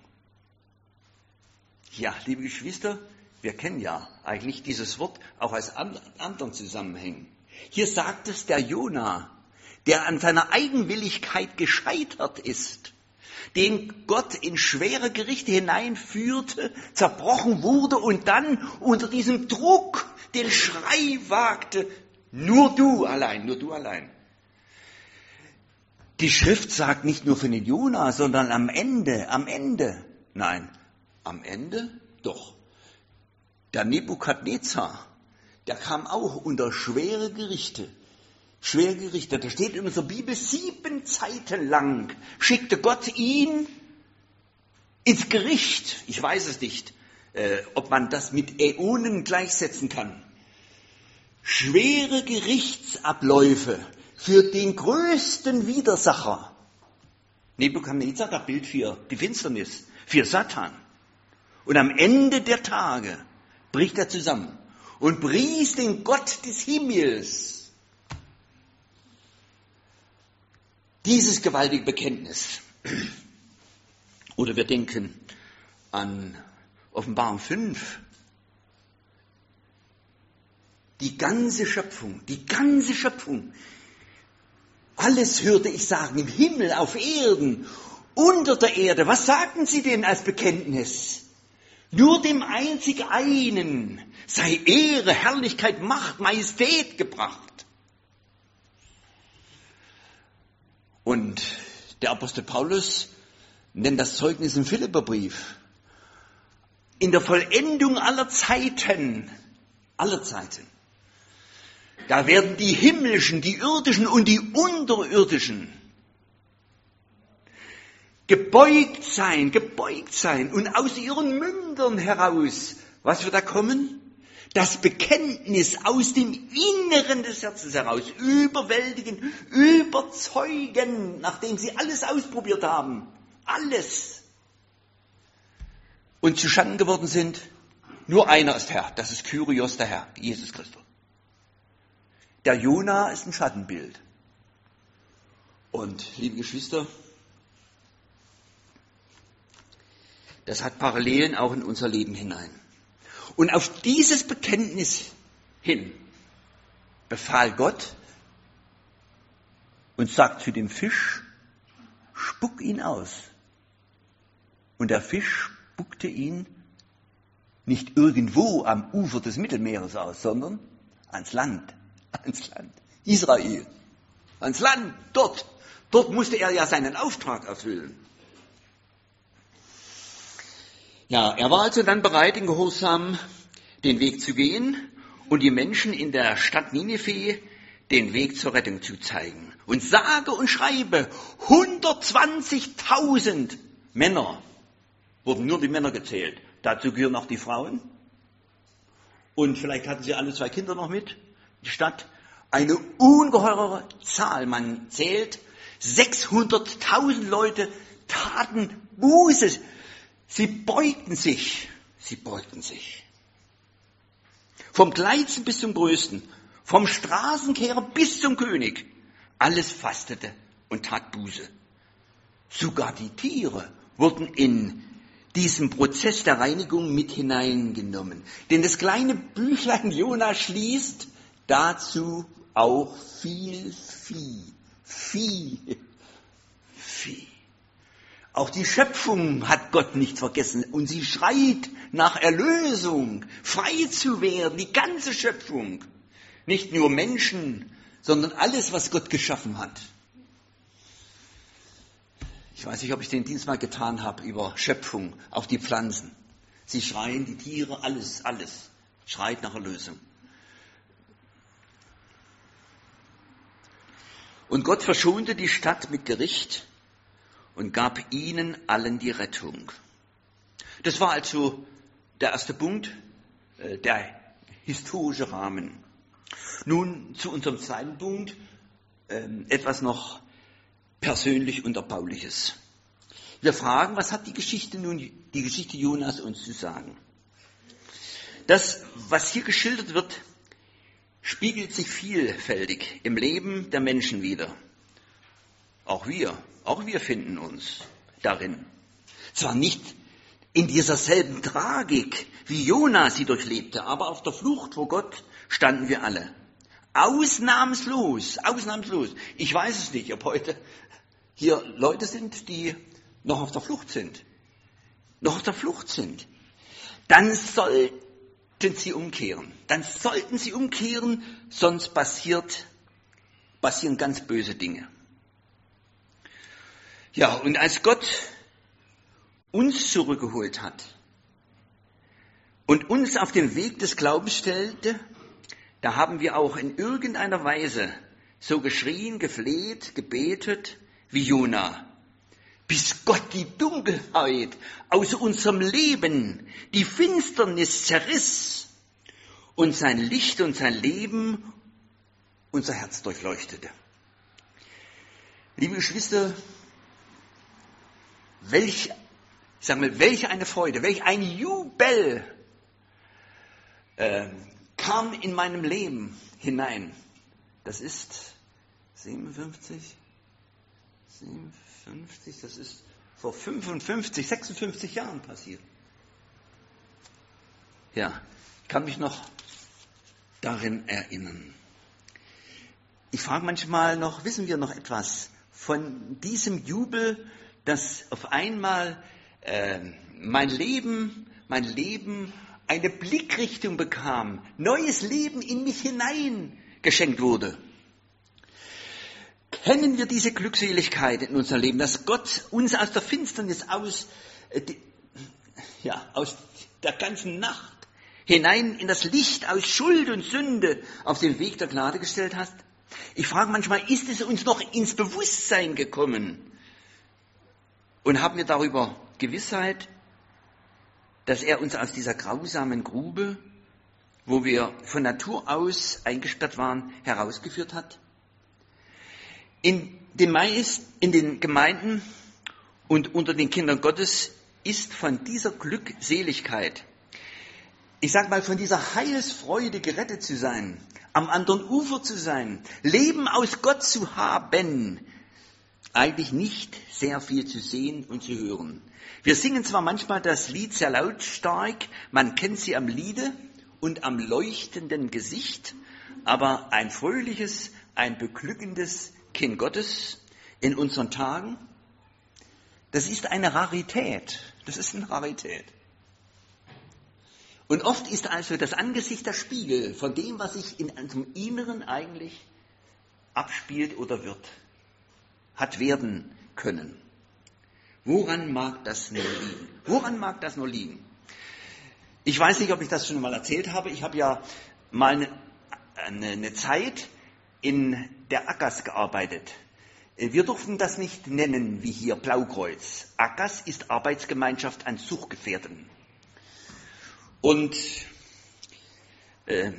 Ja, liebe Geschwister, wir kennen ja eigentlich dieses Wort auch aus anderen Zusammenhängen. Hier sagt es der Jona, der an seiner Eigenwilligkeit gescheitert ist, den Gott in schwere Gerichte hineinführte, zerbrochen wurde und dann unter diesem Druck den Schrei wagte, nur du allein, nur du allein. Die Schrift sagt nicht nur für den Jona, sondern am Ende, am Ende. Nein, am Ende doch. Der Nebukadnezar, der kam auch unter schwere Gerichte. Schwere Gerichte. Da steht in unserer Bibel, sieben Zeiten lang schickte Gott ihn ins Gericht. Ich weiß es nicht, äh, ob man das mit Äonen gleichsetzen kann. Schwere Gerichtsabläufe für den größten Widersacher. Nebukadnezar, das Bild für die Finsternis, für Satan. Und am Ende der Tage bricht er zusammen und pries den Gott des Himmels. Dieses gewaltige Bekenntnis. Oder wir denken an Offenbarung fünf. Die ganze Schöpfung, die ganze Schöpfung, alles hörte ich sagen, im Himmel, auf Erden, unter der Erde. Was sagten sie denn als Bekenntnis? Nur dem einzig einen sei Ehre, Herrlichkeit, Macht, Majestät gebracht. Und der Apostel Paulus nennt das Zeugnis im Philipperbrief. In der Vollendung aller Zeiten, aller Zeiten, da werden die himmlischen, die irdischen und die unterirdischen gebeugt sein, gebeugt sein und aus ihren Mündern heraus, was wird da kommen? Das Bekenntnis aus dem Inneren des Herzens heraus, überwältigen, überzeugen, nachdem sie alles ausprobiert haben, alles. Und zuschanden geworden sind, nur einer ist Herr, das ist Kyrios, der Herr, Jesus Christus. Der Jona ist ein Schattenbild. Und, liebe Geschwister, das hat Parallelen auch in unser Leben hinein. Und auf dieses Bekenntnis hin befahl Gott und sagt zu dem Fisch, spuck ihn aus. Und der Fisch spuckte ihn nicht irgendwo am Ufer des Mittelmeeres aus, sondern ans Land. Ans Land. Israel. Ans Land. Dort. Dort musste er ja seinen Auftrag erfüllen. Ja, er war also dann bereit, in Gehorsam den Weg zu gehen und die Menschen in der Stadt Ninive den Weg zur Rettung zu zeigen. Und sage und schreibe, hundertzwanzigtausend Männer, wurden nur die Männer gezählt. Dazu gehören auch die Frauen. Und vielleicht hatten sie alle zwei Kinder noch mit. Die Stadt, eine ungeheure Zahl. Man zählt, sechshunderttausend Leute taten Buße. Sie beugten sich, sie beugten sich. Vom Kleinsten bis zum Größten, vom Straßenkehrer bis zum König, alles fastete und tat Buße. Sogar die Tiere wurden in diesen Prozess der Reinigung mit hineingenommen. Denn das kleine Büchlein Jona schließt dazu auch viel Vieh. Vieh. Vieh. Auch die Schöpfung hat Gott nicht vergessen und sie schreit nach Erlösung, frei zu werden, die ganze Schöpfung. Nicht nur Menschen, sondern alles, was Gott geschaffen hat. Ich weiß nicht, ob ich den Dienst mal getan habe über Schöpfung, auch die Pflanzen. Sie schreien, die Tiere, alles, alles schreit nach Erlösung. Und Gott verschonte die Stadt mit Gericht und gab ihnen allen die Rettung. Das war also der erste Punkt, der historische Rahmen. Nun zu unserem zweiten Punkt, etwas noch persönlich und erbauliches. Wir fragen, was hat die Geschichte nun, die Geschichte Jonas uns zu sagen? Das, was hier geschildert wird, spiegelt sich vielfältig im Leben der Menschen wider. Auch wir, auch wir finden uns darin. Zwar nicht in dieser selben Tragik, wie Jona sie durchlebte, aber auf der Flucht vor Gott standen wir alle. Ausnahmslos, ausnahmslos. Ich weiß es nicht, ob heute hier Leute sind, die noch auf der Flucht sind. Noch auf der Flucht sind. Dann sollten sie umkehren. Dann sollten sie umkehren, sonst passiert, passieren ganz böse Dinge. Ja, und als Gott uns zurückgeholt hat und uns auf den Weg des Glaubens stellte, da haben wir auch in irgendeiner Weise so geschrien, gefleht, gebetet wie Jona, bis Gott die Dunkelheit aus unserem Leben, die Finsternis zerriss und sein Licht und sein Leben unser Herz durchleuchtete. Liebe Geschwister, welch, ich sag mal, welche eine Freude, welch ein Jubel äh, kam in meinem Leben hinein. Das ist siebenundfünfzig, siebenundfünfzig, das ist vor fünfundfünfzig, sechsundfünfzig Jahren passiert. Ja, ich kann mich noch darin erinnern. Ich frage manchmal noch, wissen wir noch etwas von diesem Jubel, dass auf einmal äh, mein Leben, mein Leben eine Blickrichtung bekam, neues Leben in mich hinein geschenkt wurde. Kennen wir diese Glückseligkeit in unserem Leben, dass Gott uns aus der Finsternis, aus, äh, die, ja, aus der ganzen Nacht hinein in das Licht aus Schuld und Sünde auf den Weg der Gnade gestellt hat? Ich frage manchmal, ist es uns noch ins Bewusstsein gekommen? Und haben wir darüber Gewissheit, dass er uns aus dieser grausamen Grube, wo wir von Natur aus eingesperrt waren, herausgeführt hat? In den, meist, in den Gemeinden und unter den Kindern Gottes ist von dieser Glückseligkeit, ich sage mal, von dieser Heilsfreude gerettet zu sein, am anderen Ufer zu sein, Leben aus Gott zu haben, eigentlich nicht sehr viel zu sehen und zu hören. Wir singen zwar manchmal das Lied sehr lautstark, man kennt sie am Liede und am leuchtenden Gesicht, aber ein fröhliches, ein beglückendes Kind Gottes in unseren Tagen, das ist eine Rarität. Das ist eine Rarität. Und oft ist also das Angesicht der Spiegel von dem, was sich in unserem Inneren eigentlich abspielt oder wird, hat werden können. Woran mag das nur liegen? Woran mag das nur liegen? Ich weiß nicht, ob ich das schon mal erzählt habe. Ich habe ja mal eine, eine, eine Zeit in der A G A S gearbeitet. Wir durften das nicht nennen wie hier Blaukreuz. A G A S ist Arbeitsgemeinschaft an Suchtgefährten. Und äh,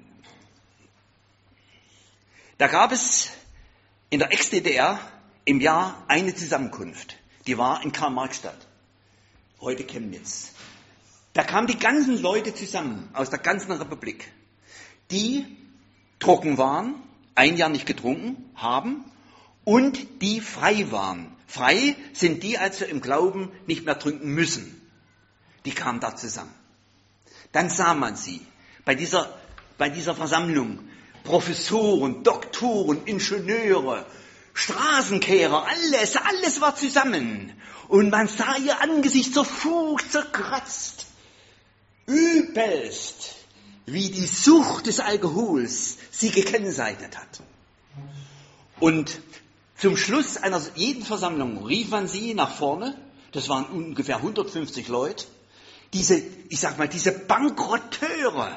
da gab es in der Ex-D D R im Jahr eine Zusammenkunft. Die war in Karl-Marx-Stadt, heute Chemnitz. Da kamen die ganzen Leute zusammen aus der ganzen Republik, die trocken waren, ein Jahr nicht getrunken haben und die frei waren. Frei sind die, also im Glauben nicht mehr trinken müssen. Die kamen da zusammen. Dann sah man sie bei dieser, bei dieser Versammlung. Professoren, Doktoren, Ingenieure, Straßenkehrer, alles, alles war zusammen. Und man sah ihr Angesicht zerfugt, zerkratzt. Übelst, wie die Sucht des Alkohols sie gekennzeichnet hat. Und zum Schluss einer jeden Versammlung rief man sie nach vorne, das waren ungefähr hundertfünfzig Leute, diese, ich sag mal, diese Bankrotteure,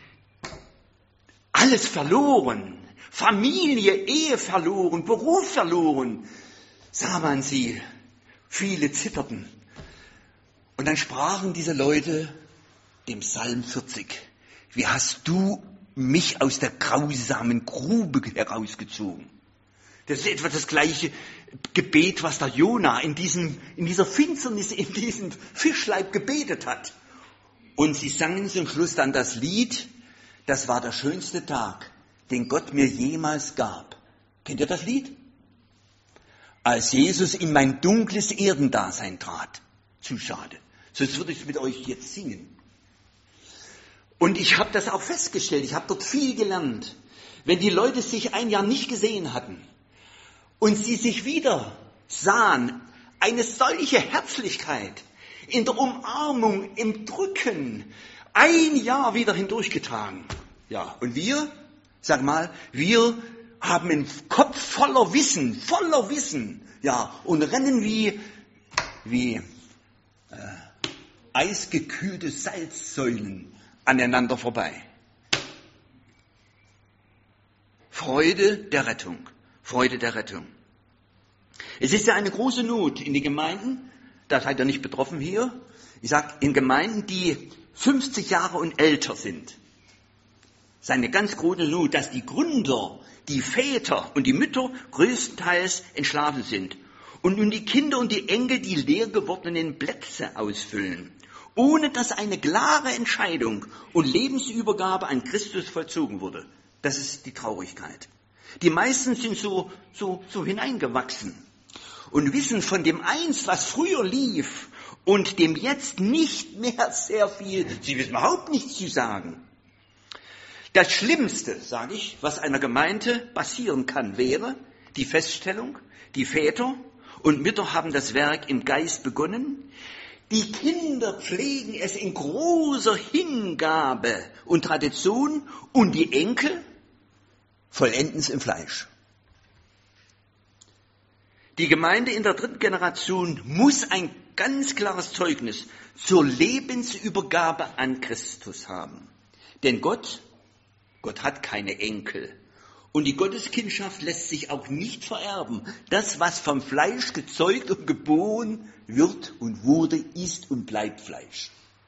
alles verloren, Familie, Ehe verloren, Beruf verloren, sah man sie, viele zitterten. Und dann sprachen diese Leute dem Psalm vierzig, wie hast du mich aus der grausamen Grube herausgezogen? Das ist etwa das gleiche Gebet, was der Jona in, diesem, in dieser Finsternis, in diesem Fischleib gebetet hat. Und sie sangen zum Schluss dann das Lied, das war der schönste Tag, den Gott mir jemals gab. Kennt ihr das Lied? Als Jesus in mein dunkles Erdendasein trat. Zu schade. Sonst würde ich es mit euch jetzt singen. Und ich habe das auch festgestellt, ich habe dort viel gelernt. Wenn die Leute sich ein Jahr nicht gesehen hatten und sie sich wieder sahen, eine solche Herzlichkeit in der Umarmung, im Drücken, ein Jahr wieder hindurchgetragen. Ja, und wir, sag mal, wir haben einen Kopf voller Wissen, voller Wissen, ja, und rennen wie, wie äh, eisgekühlte Salzsäulen aneinander vorbei. Freude der Rettung, Freude der Rettung. Es ist ja eine große Not in den Gemeinden, da seid ihr nicht betroffen hier, ich sage in Gemeinden, die fünfzig Jahre und älter sind. Es ist eine ganz große Not, dass die Gründer, die Väter und die Mütter größtenteils entschlafen sind und nun die Kinder und die Enkel die leer gewordenen Plätze ausfüllen, ohne dass eine klare Entscheidung und Lebensübergabe an Christus vollzogen wurde. Das ist die Traurigkeit. Die meisten sind so, so, so hineingewachsen und wissen von dem Einst, was früher lief, und dem jetzt nicht mehr sehr viel. Sie wissen überhaupt nichts zu sagen. Das Schlimmste, sage ich, was einer Gemeinde passieren kann, wäre die Feststellung, die Väter und Mütter haben das Werk im Geist begonnen. Die Kinder pflegen es in großer Hingabe und Tradition und die Enkel vollenden es im Fleisch. Die Gemeinde in der dritten Generation muss ein ganz klares Zeugnis zur Lebensübergabe an Christus haben. Denn Gott, Gott hat keine Enkel. Und die Gotteskindschaft lässt sich auch nicht vererben. Das, was vom Fleisch gezeugt und geboren wird und wurde, ist und bleibt Fleisch.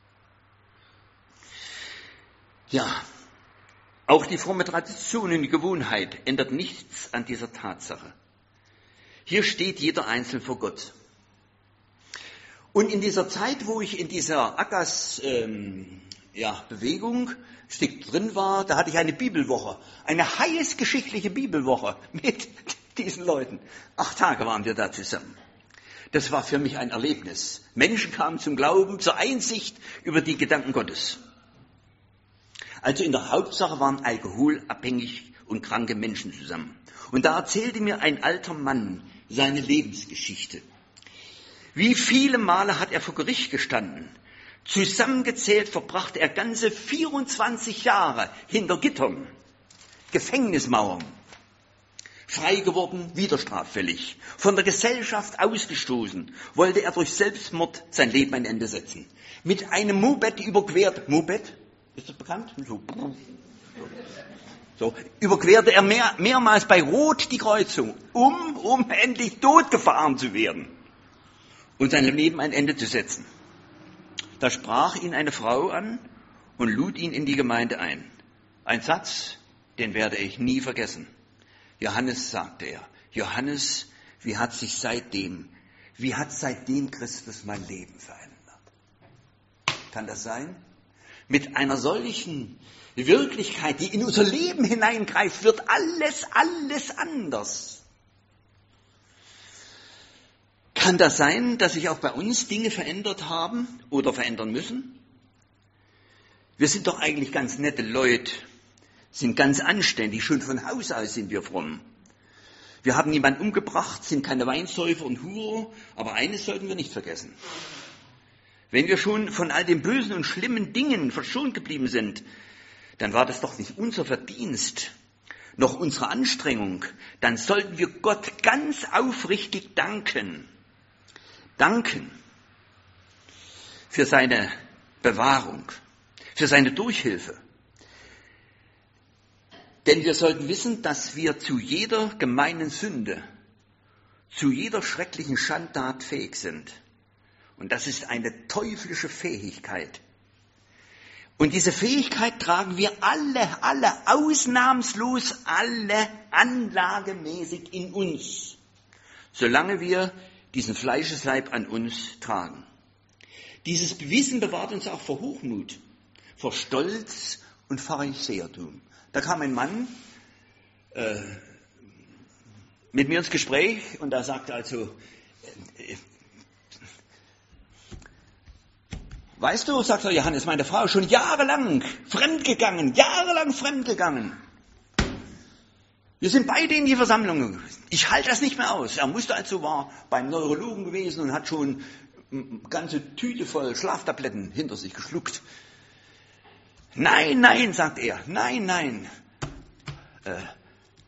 Ja, auch die fromme Tradition und die Gewohnheit ändert nichts an dieser Tatsache. Hier steht jeder einzeln vor Gott. Und in dieser Zeit, wo ich in dieser Ackers ähm, ja, Bewegung Stück drin war, da hatte ich eine Bibelwoche, eine heißgeschichtliche Bibelwoche mit diesen Leuten. Acht Tage waren wir da zusammen. Das war für mich ein Erlebnis. Menschen kamen zum Glauben, zur Einsicht über die Gedanken Gottes. Also in der Hauptsache waren alkoholabhängig und kranke Menschen zusammen. Und da erzählte mir ein alter Mann seine Lebensgeschichte. Wie viele Male hat er vor Gericht gestanden? Zusammengezählt verbrachte er ganze vierundzwanzig Jahre hinter Gittern, Gefängnismauern. Frei geworden, wieder straffällig. Von der Gesellschaft ausgestoßen, wollte er durch Selbstmord sein Leben ein Ende setzen. Mit einem Moped überquert, Moped, ist das bekannt? So, so überquerte er mehr, mehrmals bei Rot die Kreuzung, um, um endlich totgefahren zu werden und seinem Leben ein Ende zu setzen. Da sprach ihn eine Frau an und lud ihn in die Gemeinde ein. Ein Satz, den werde ich nie vergessen. Johannes, sagte er, Johannes, wie hat sich seitdem, wie hat seitdem Christus mein Leben verändert? Kann das sein? Mit einer solchen Wirklichkeit, die in unser Leben hineingreift, wird alles, alles anders. Kann das sein, dass sich auch bei uns Dinge verändert haben oder verändern müssen? Wir sind doch eigentlich ganz nette Leute, sind ganz anständig, schon von Haus aus sind wir fromm. Wir haben niemanden umgebracht, sind keine Weinsäufer und Hurer, aber eines sollten wir nicht vergessen. Wenn wir schon von all den bösen und schlimmen Dingen verschont geblieben sind, dann war das doch nicht unser Verdienst, noch unsere Anstrengung. Dann sollten wir Gott ganz aufrichtig danken. Danken für seine Bewahrung, für seine Durchhilfe. Denn wir sollten wissen, dass wir zu jeder gemeinen Sünde, zu jeder schrecklichen Schandtat fähig sind. Und das ist eine teuflische Fähigkeit. Und diese Fähigkeit tragen wir alle, alle, ausnahmslos alle anlagemäßig in uns, solange wir diesen Fleischesleib an uns tragen. Dieses Wissen bewahrt uns auch vor Hochmut, vor Stolz und Pharisäertum. Da kam ein Mann äh, mit mir ins Gespräch und da sagte also, äh, weißt du, sagt er, Johannes, meine Frau ist schon jahrelang fremdgegangen, jahrelang fremdgegangen. Wir sind beide in die Versammlung gewesen. Ich halte das nicht mehr aus. Er musste also, war beim Neurologen gewesen und hat schon eine ganze Tüte voll Schlaftabletten hinter sich geschluckt. Nein, nein, sagt er, nein, nein. Äh,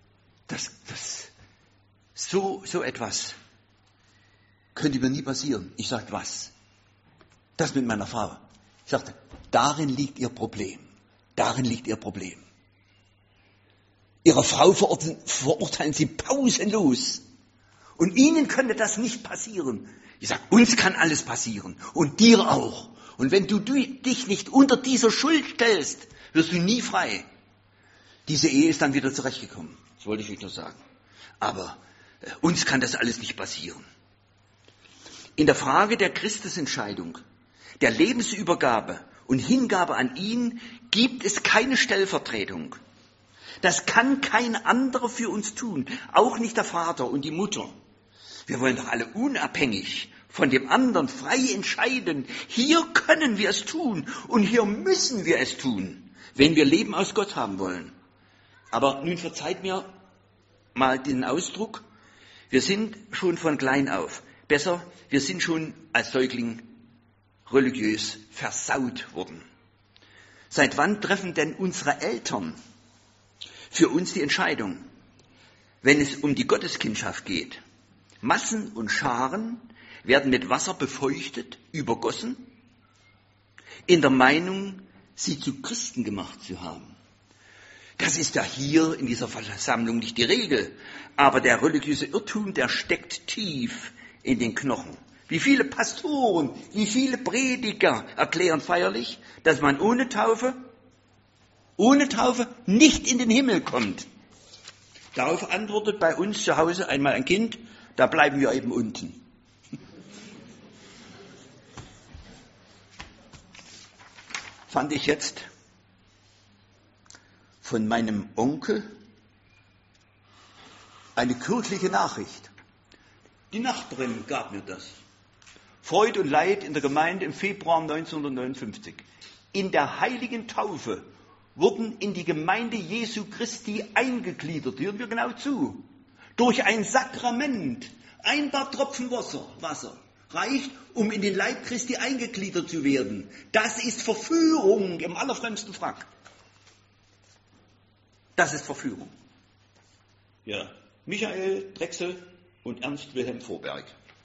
das, das, so, so etwas könnte mir nie passieren. Ich sagte, was? Das mit meiner Frau. Ich sagte, darin liegt ihr Problem. Darin liegt ihr Problem. Ihre Frau verurteilen, verurteilen sie pausenlos. Und ihnen könnte das nicht passieren. Ich sage, uns kann alles passieren. Und dir auch. Und wenn du dich nicht unter dieser Schuld stellst, wirst du nie frei. Diese Ehe ist dann wieder zurechtgekommen. Das wollte ich euch nur sagen. Aber äh, uns kann das alles nicht passieren. In der Frage der Christusentscheidung, der Lebensübergabe und Hingabe an ihn gibt es keine Stellvertretung. Das kann kein anderer für uns tun, auch nicht der Vater und die Mutter. Wir wollen doch alle unabhängig von dem anderen frei entscheiden. Hier können wir es tun und hier müssen wir es tun, wenn wir Leben aus Gott haben wollen. Aber nun verzeiht mir mal den Ausdruck, wir sind schon von klein auf, besser, wir sind schon als Säugling religiös versaut worden. Seit wann treffen denn unsere Eltern für uns die Entscheidung, wenn es um die Gotteskindschaft geht? Massen und Scharen werden mit Wasser befeuchtet, übergossen, in der Meinung, sie zu Christen gemacht zu haben. Das ist ja hier in dieser Versammlung nicht die Regel, aber der religiöse Irrtum, der steckt tief in den Knochen. Wie viele Pastoren, wie viele Prediger erklären feierlich, dass man ohne Taufe, ohne Taufe nicht in den Himmel kommt. Darauf antwortet bei uns zu Hause einmal ein Kind, da bleiben wir eben unten. Fand ich jetzt von meinem Onkel eine kirchliche Nachricht. Die Nachbarin gab mir das. Freud und Leid in der Gemeinde im Februar neunzehnhundertneunundfünfzig. In der heiligen Taufe wurden in die Gemeinde Jesu Christi eingegliedert, hören wir genau zu, durch ein Sakrament. Ein paar Tropfen Wasser, Wasser reicht, um in den Leib Christi eingegliedert zu werden. Das ist Verführung im allerfremdsten Frack. Das ist Verführung. Ja, Michael Drechsel und Ernst Wilhelm Vorberg.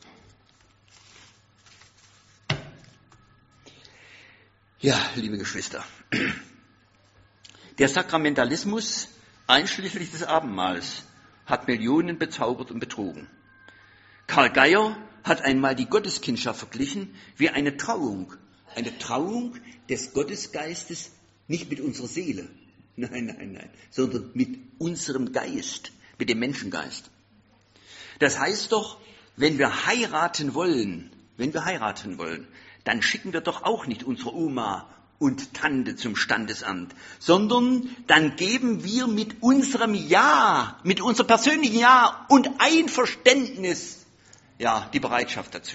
Ja, liebe Geschwister, der Sakramentalismus, einschließlich des Abendmahls, hat Millionen bezaubert und betrogen. Karl Geier hat einmal die Gotteskindschaft verglichen wie eine Trauung. Eine Trauung des Gottesgeistes, nicht mit unserer Seele, nein, nein, nein, sondern mit unserem Geist, mit dem Menschengeist. Das heißt doch, wenn wir heiraten wollen, wenn wir heiraten wollen, dann schicken wir doch auch nicht unsere Oma und Tante zum Standesamt, sondern dann geben wir mit unserem Ja, mit unserem persönlichen Ja und Einverständnis, ja, die Bereitschaft dazu.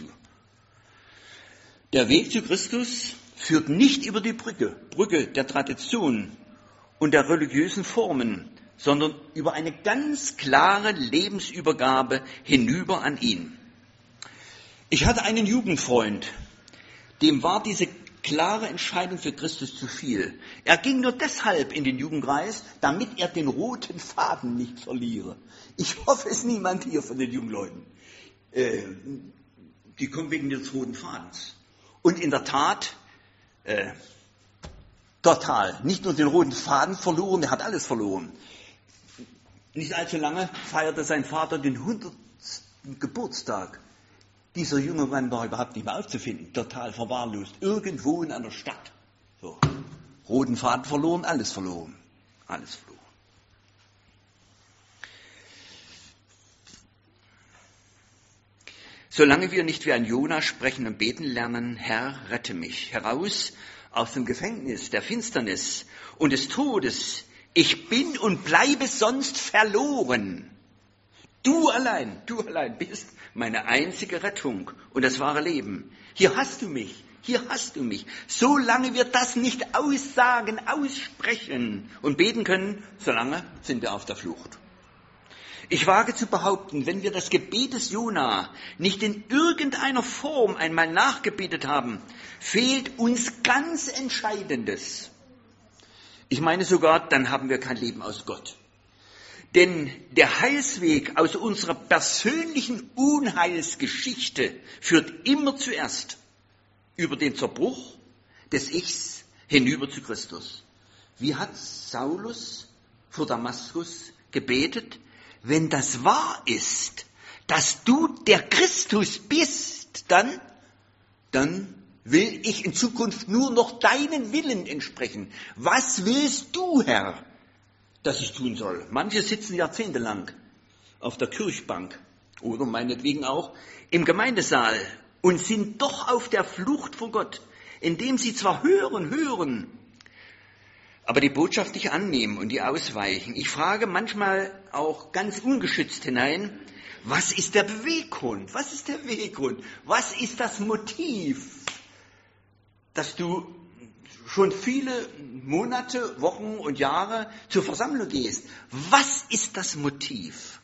Der Weg zu Christus führt nicht über die Brücke, Brücke der Tradition und der religiösen Formen, sondern über eine ganz klare Lebensübergabe hinüber an ihn. Ich hatte einen Jugendfreund, dem war diese klare Entscheidung für Christus zu viel. Er ging nur deshalb in den Jugendkreis, damit er den roten Faden nicht verliere. Ich hoffe, es ist niemand hier von den jungen Leuten. Äh, die kommen wegen des roten Fadens. Und in der Tat, äh, total, nicht nur den roten Faden verloren, er hat alles verloren. Nicht allzu lange feierte sein Vater den hundertsten Geburtstag. Dieser junge Mann war überhaupt nicht mehr aufzufinden, total verwahrlost, irgendwo in einer Stadt. So. Roten Faden verloren, alles verloren, alles verloren. Solange wir nicht wie ein Jona sprechen und beten lernen, Herr, rette mich heraus aus dem Gefängnis der Finsternis und des Todes. Ich bin und bleibe sonst verloren. Du allein, du allein bist meine einzige Rettung und das wahre Leben. Hier hast du mich, hier hast du mich. Solange wir das nicht aussagen, aussprechen und beten können, solange sind wir auf der Flucht. Ich wage zu behaupten, wenn wir das Gebet des Jona nicht in irgendeiner Form einmal nachgebetet haben, fehlt uns ganz Entscheidendes. Ich meine sogar, dann haben wir kein Leben aus Gott. Denn der Heilsweg aus unserer persönlichen Unheilsgeschichte führt immer zuerst über den Zerbruch des Ichs hinüber zu Christus. Wie hat Saulus vor Damaskus gebetet? Wenn das wahr ist, dass du der Christus bist, dann, dann will ich in Zukunft nur noch deinen Willen entsprechen. Was willst du, Herr, dass ich tun soll? Manche sitzen jahrzehntelang auf der Kirchbank oder meinetwegen auch im Gemeindesaal und sind doch auf der Flucht vor Gott, indem sie zwar hören, hören, aber die Botschaft nicht annehmen und die ausweichen. Ich frage manchmal auch ganz ungeschützt hinein, was ist der Beweggrund? Was ist der Weggrund? Was ist das Motiv, dass du schon viele Monate, Wochen und Jahre zur Versammlung gehst? Was ist das Motiv?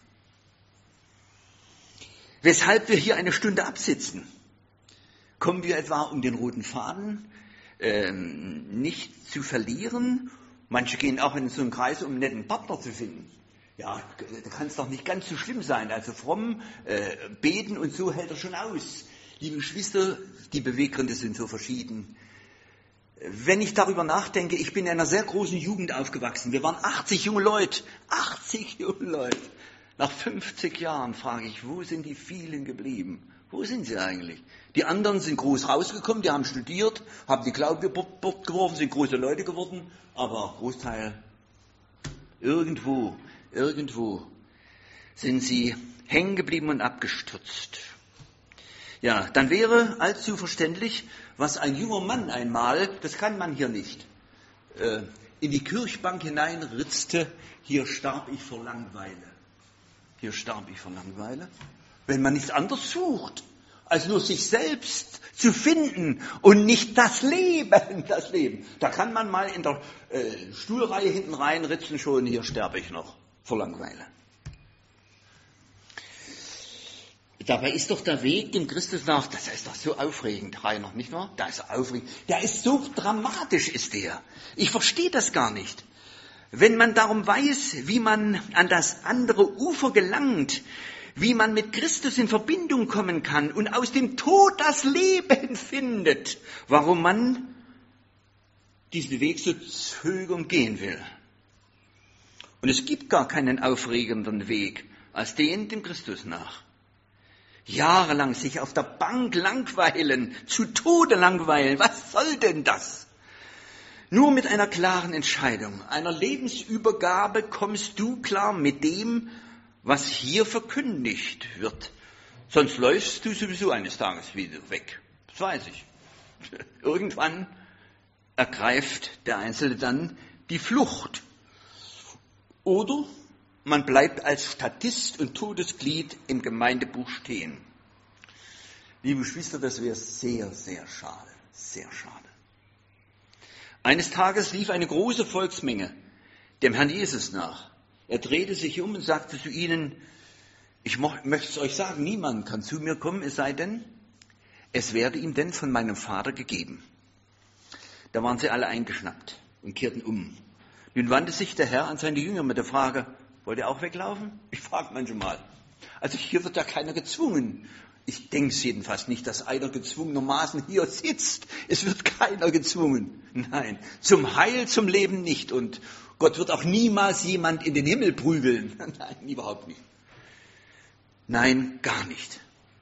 Weshalb wir hier eine Stunde absitzen? Kommen wir etwa um den roten Faden ähm, nicht zu verlieren? Manche gehen auch in so einen Kreis, um einen netten Partner zu finden. Ja, da kann es doch nicht ganz so schlimm sein. Also fromm äh, beten und so hält er schon aus. Liebe Geschwister, die Beweggründe sind so verschieden. Wenn ich darüber nachdenke, ich bin in einer sehr großen Jugend aufgewachsen. Wir waren achtzig junge Leute. achtzig junge Leute. Nach fünfzig Jahren frage ich, wo sind die vielen geblieben? Wo sind sie eigentlich? Die anderen sind groß rausgekommen, die haben studiert, haben die Glaube bord geworfen, sind große Leute geworden, aber Großteil irgendwo, irgendwo sind sie hängen geblieben und abgestürzt. Ja, dann wäre allzu verständlich, was ein junger Mann einmal, das kann man hier nicht, äh, in die Kirchbank hineinritzte, hier starb ich vor Langeweile. Hier starb ich vor Langeweile. Wenn man nichts anderes sucht, als nur sich selbst zu finden und nicht das Leben, das Leben. Da kann man mal in der äh, Stuhlreihe hinten reinritzen, schon hier sterbe ich noch vor Langeweile. Dabei ist doch der Weg dem Christus nach, das ist doch so aufregend, Rainer, nicht wahr? Da ist aufregend. Der ist so dramatisch, ist der. Ich verstehe das gar nicht. Wenn man darum weiß, wie man an das andere Ufer gelangt, wie man mit Christus in Verbindung kommen kann und aus dem Tod das Leben findet, warum man diesen Weg so zögernd gehen will. Und es gibt gar keinen aufregenden Weg als den dem Christus nach. Jahrelang sich auf der Bank langweilen, zu Tode langweilen, was soll denn das? Nur mit einer klaren Entscheidung, einer Lebensübergabe kommst du klar mit dem, was hier verkündigt wird. Sonst läufst du sowieso eines Tages wieder weg. Das weiß ich. Irgendwann ergreift der Einzelne dann die Flucht. Oder man bleibt als Statist und Todesglied im Gemeindebuch stehen. Liebe Geschwister, das wäre sehr, sehr schade. Sehr schade. Eines Tages lief eine große Volksmenge dem Herrn Jesus nach. Er drehte sich um und sagte zu ihnen, ich möchte es euch sagen, niemand kann zu mir kommen, es sei denn, es werde ihm denn von meinem Vater gegeben. Da waren sie alle eingeschnappt und kehrten um. Nun wandte sich der Herr an seine Jünger mit der Frage, wollt ihr auch weglaufen? Ich frage manchmal. Also hier wird ja keiner gezwungen. Ich denke es jedenfalls nicht, dass einer gezwungenermaßen hier sitzt. Es wird keiner gezwungen. Nein, zum Heil, zum Leben nicht. Und Gott wird auch niemals jemand in den Himmel prügeln. Nein, überhaupt nicht. Nein, gar nicht.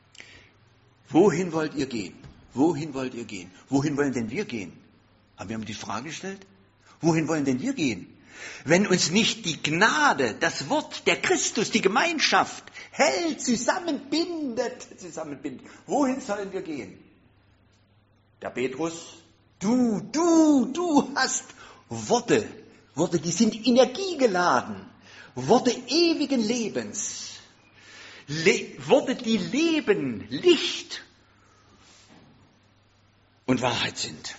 Wohin wollt ihr gehen? Wohin wollt ihr gehen? Wohin wollen denn wir gehen? Haben wir mir die Frage gestellt? Wohin wollen denn wir gehen? Wenn uns nicht die Gnade, das Wort, der Christus, die Gemeinschaft hält, zusammenbindet, zusammenbindet. Wohin sollen wir gehen? Der Petrus, du, du, du hast Worte, Worte, die sind energiegeladen, Worte ewigen Lebens, Le- Worte, die Leben, Licht und Wahrheit sind.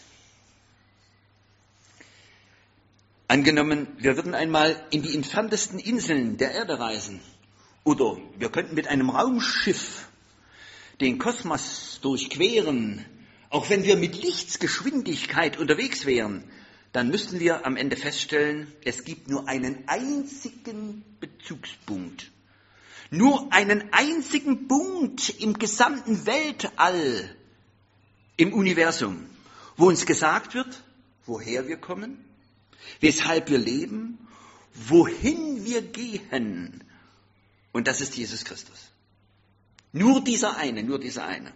Angenommen, wir würden einmal in die entferntesten Inseln der Erde reisen oder wir könnten mit einem Raumschiff den Kosmos durchqueren, auch wenn wir mit Lichtsgeschwindigkeit unterwegs wären, dann müssten wir am Ende feststellen, es gibt nur einen einzigen Bezugspunkt. Nur einen einzigen Punkt im gesamten Weltall, im Universum, wo uns gesagt wird, woher wir kommen, weshalb wir leben, wohin wir gehen. Und das ist Jesus Christus. Nur dieser eine, nur dieser eine.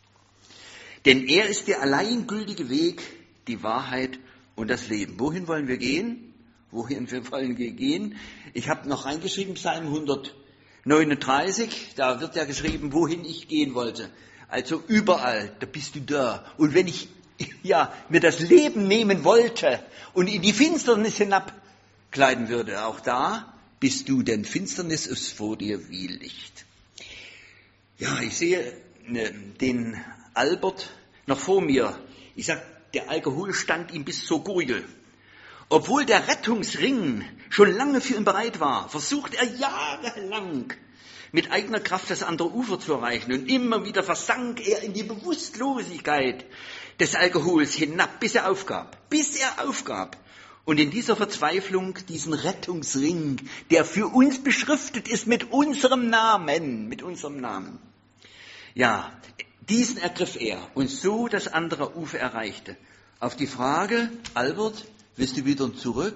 Denn er ist der alleingültige Weg, die Wahrheit und das Leben. Wohin wollen wir gehen? Wohin wollen wir gehen? Ich habe noch reingeschrieben, Psalm hundertneununddreißig, da wird ja geschrieben, wohin ich gehen wollte. Also überall, da bist du da. Und wenn ich ja, mir das Leben nehmen wollte und in die Finsternis hinabgleiten würde, auch da bist du, denn Finsternis ist vor dir wie Licht. Ja, ich sehe ne, den Albert noch vor mir. Ich sag, der Alkohol stand ihm bis zur Gurgel. Obwohl der Rettungsring schon lange für ihn bereit war, versucht er jahrelang mit eigener Kraft das andere Ufer zu erreichen. Und immer wieder versank er in die Bewusstlosigkeit des Alkohols hinab, bis er aufgab. Bis er aufgab. Und in dieser Verzweiflung diesen Rettungsring, der für uns beschriftet ist mit unserem Namen, mit unserem Namen. Ja, diesen ergriff er und so das andere Ufer erreichte. Auf die Frage, Albert, willst du wieder zurück?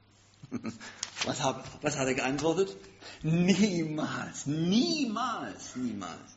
Was, hab, was hat er geantwortet? Niemals, niemals, niemals.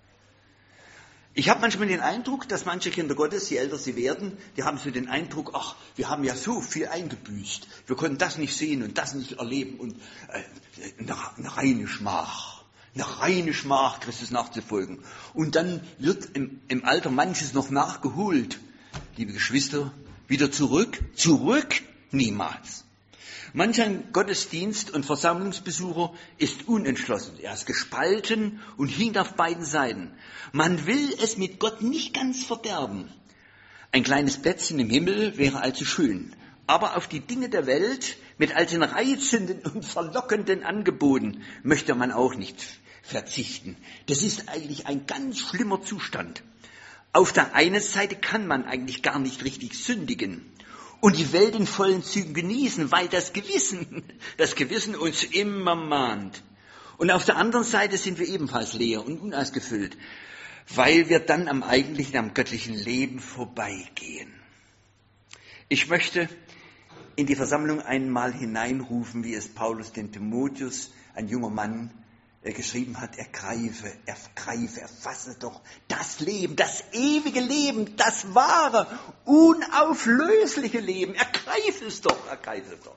Ich habe manchmal den Eindruck, dass manche Kinder Gottes, je älter sie werden, die haben so den Eindruck, ach, wir haben ja so viel eingebüßt, wir konnten das nicht sehen und das nicht erleben und äh, eine, eine reine Schmach, eine reine Schmach, Christus nachzufolgen. Und dann wird im, im Alter manches noch nachgeholt. Liebe Geschwister, wieder zurück, zurück, niemals. Manch ein Gottesdienst- und Versammlungsbesucher ist unentschlossen. Er ist gespalten und hinkt auf beiden Seiten. Man will es mit Gott nicht ganz verderben. Ein kleines Plätzchen im Himmel wäre allzu schön. Aber auf die Dinge der Welt mit all den reizenden und verlockenden Angeboten möchte man auch nicht verzichten. Das ist eigentlich ein ganz schlimmer Zustand. Auf der einen Seite kann man eigentlich gar nicht richtig sündigen und die Welt in vollen Zügen genießen, weil das Gewissen, das Gewissen uns immer mahnt. Und auf der anderen Seite sind wir ebenfalls leer und unausgefüllt, weil wir dann am eigentlichen, am göttlichen Leben vorbeigehen. Ich möchte in die Versammlung einmal hineinrufen, wie es Paulus den Timotheus, ein junger Mann, geschrieben hat, ergreife, ergreife, erfasse doch das Leben, das ewige Leben, das wahre, unauflösliche Leben. Ergreife es doch, ergreife es doch.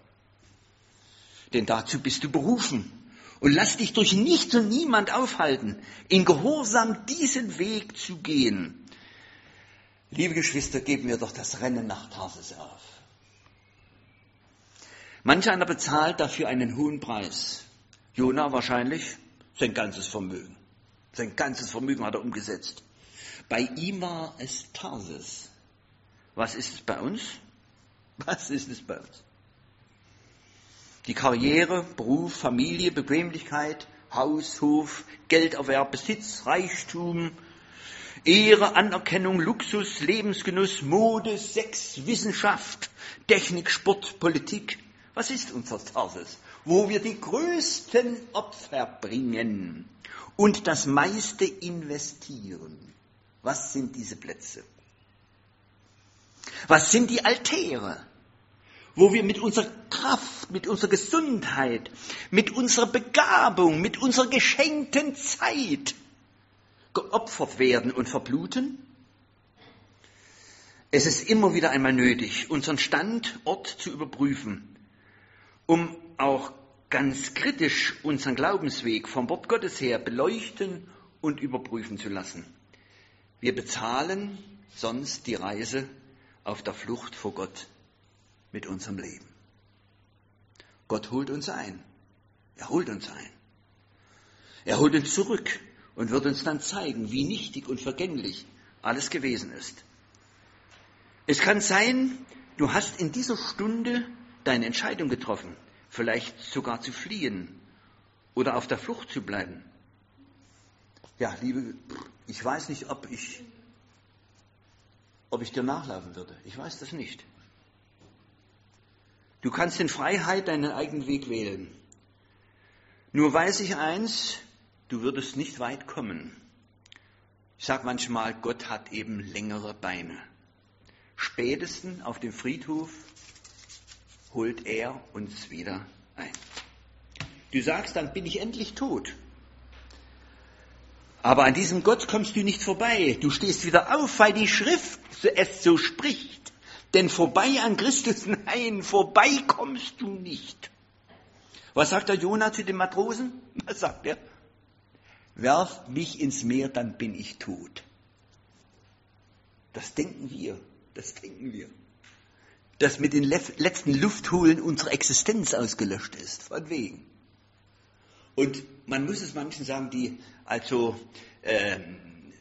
Denn dazu bist du berufen. Und lass dich durch nichts und niemand aufhalten, in Gehorsam diesen Weg zu gehen. Liebe Geschwister, geben wir doch das Rennen nach Tarsis auf. Manch einer bezahlt dafür einen hohen Preis. Jona wahrscheinlich sein ganzes Vermögen. Sein ganzes Vermögen hat er umgesetzt. Bei ihm war es Tarsis. Was ist es bei uns? Was ist es bei uns? Die Karriere, Beruf, Familie, Bequemlichkeit, Haus, Hof, Gelderwerb, Besitz, Reichtum, Ehre, Anerkennung, Luxus, Lebensgenuss, Mode, Sex, Wissenschaft, Technik, Sport, Politik. Was ist unser Tarsis? Wo wir die größten Opfer bringen und das meiste investieren. Was sind diese Plätze? Was sind die Altäre, wo wir mit unserer Kraft, mit unserer Gesundheit, mit unserer Begabung, mit unserer geschenkten Zeit geopfert werden und verbluten? Es ist immer wieder einmal nötig, unseren Standort zu überprüfen, um auch ganz kritisch unseren Glaubensweg vom Wort Gottes her beleuchten und überprüfen zu lassen. Wir bezahlen sonst die Reise auf der Flucht vor Gott mit unserem Leben. Gott holt uns ein. Er holt uns ein. Er holt uns zurück und wird uns dann zeigen, wie nichtig und vergänglich alles gewesen ist. Es kann sein, du hast in dieser Stunde deine Entscheidung getroffen, vielleicht sogar zu fliehen oder auf der Flucht zu bleiben. Ja, Liebe, ich weiß nicht, ob ich, ob ich dir nachlaufen würde. Ich weiß das nicht. Du kannst in Freiheit deinen eigenen Weg wählen. Nur weiß ich eins, du würdest nicht weit kommen. Ich sage manchmal, Gott hat eben längere Beine. Spätestens auf dem Friedhof holt er uns wieder ein. Du sagst, dann bin ich endlich tot. Aber an diesem Gott kommst du nicht vorbei. Du stehst wieder auf, weil die Schrift es so spricht. Denn vorbei an Christus, nein, vorbei kommst du nicht. Was sagt der Jona zu den Matrosen? Was sagt er? Werft mich ins Meer, dann bin ich tot. Das denken wir, das denken wir. Dass mit den letzten Luftholen unsere Existenz ausgelöscht ist, von wegen. Und man muss es manchen sagen, die also ähm,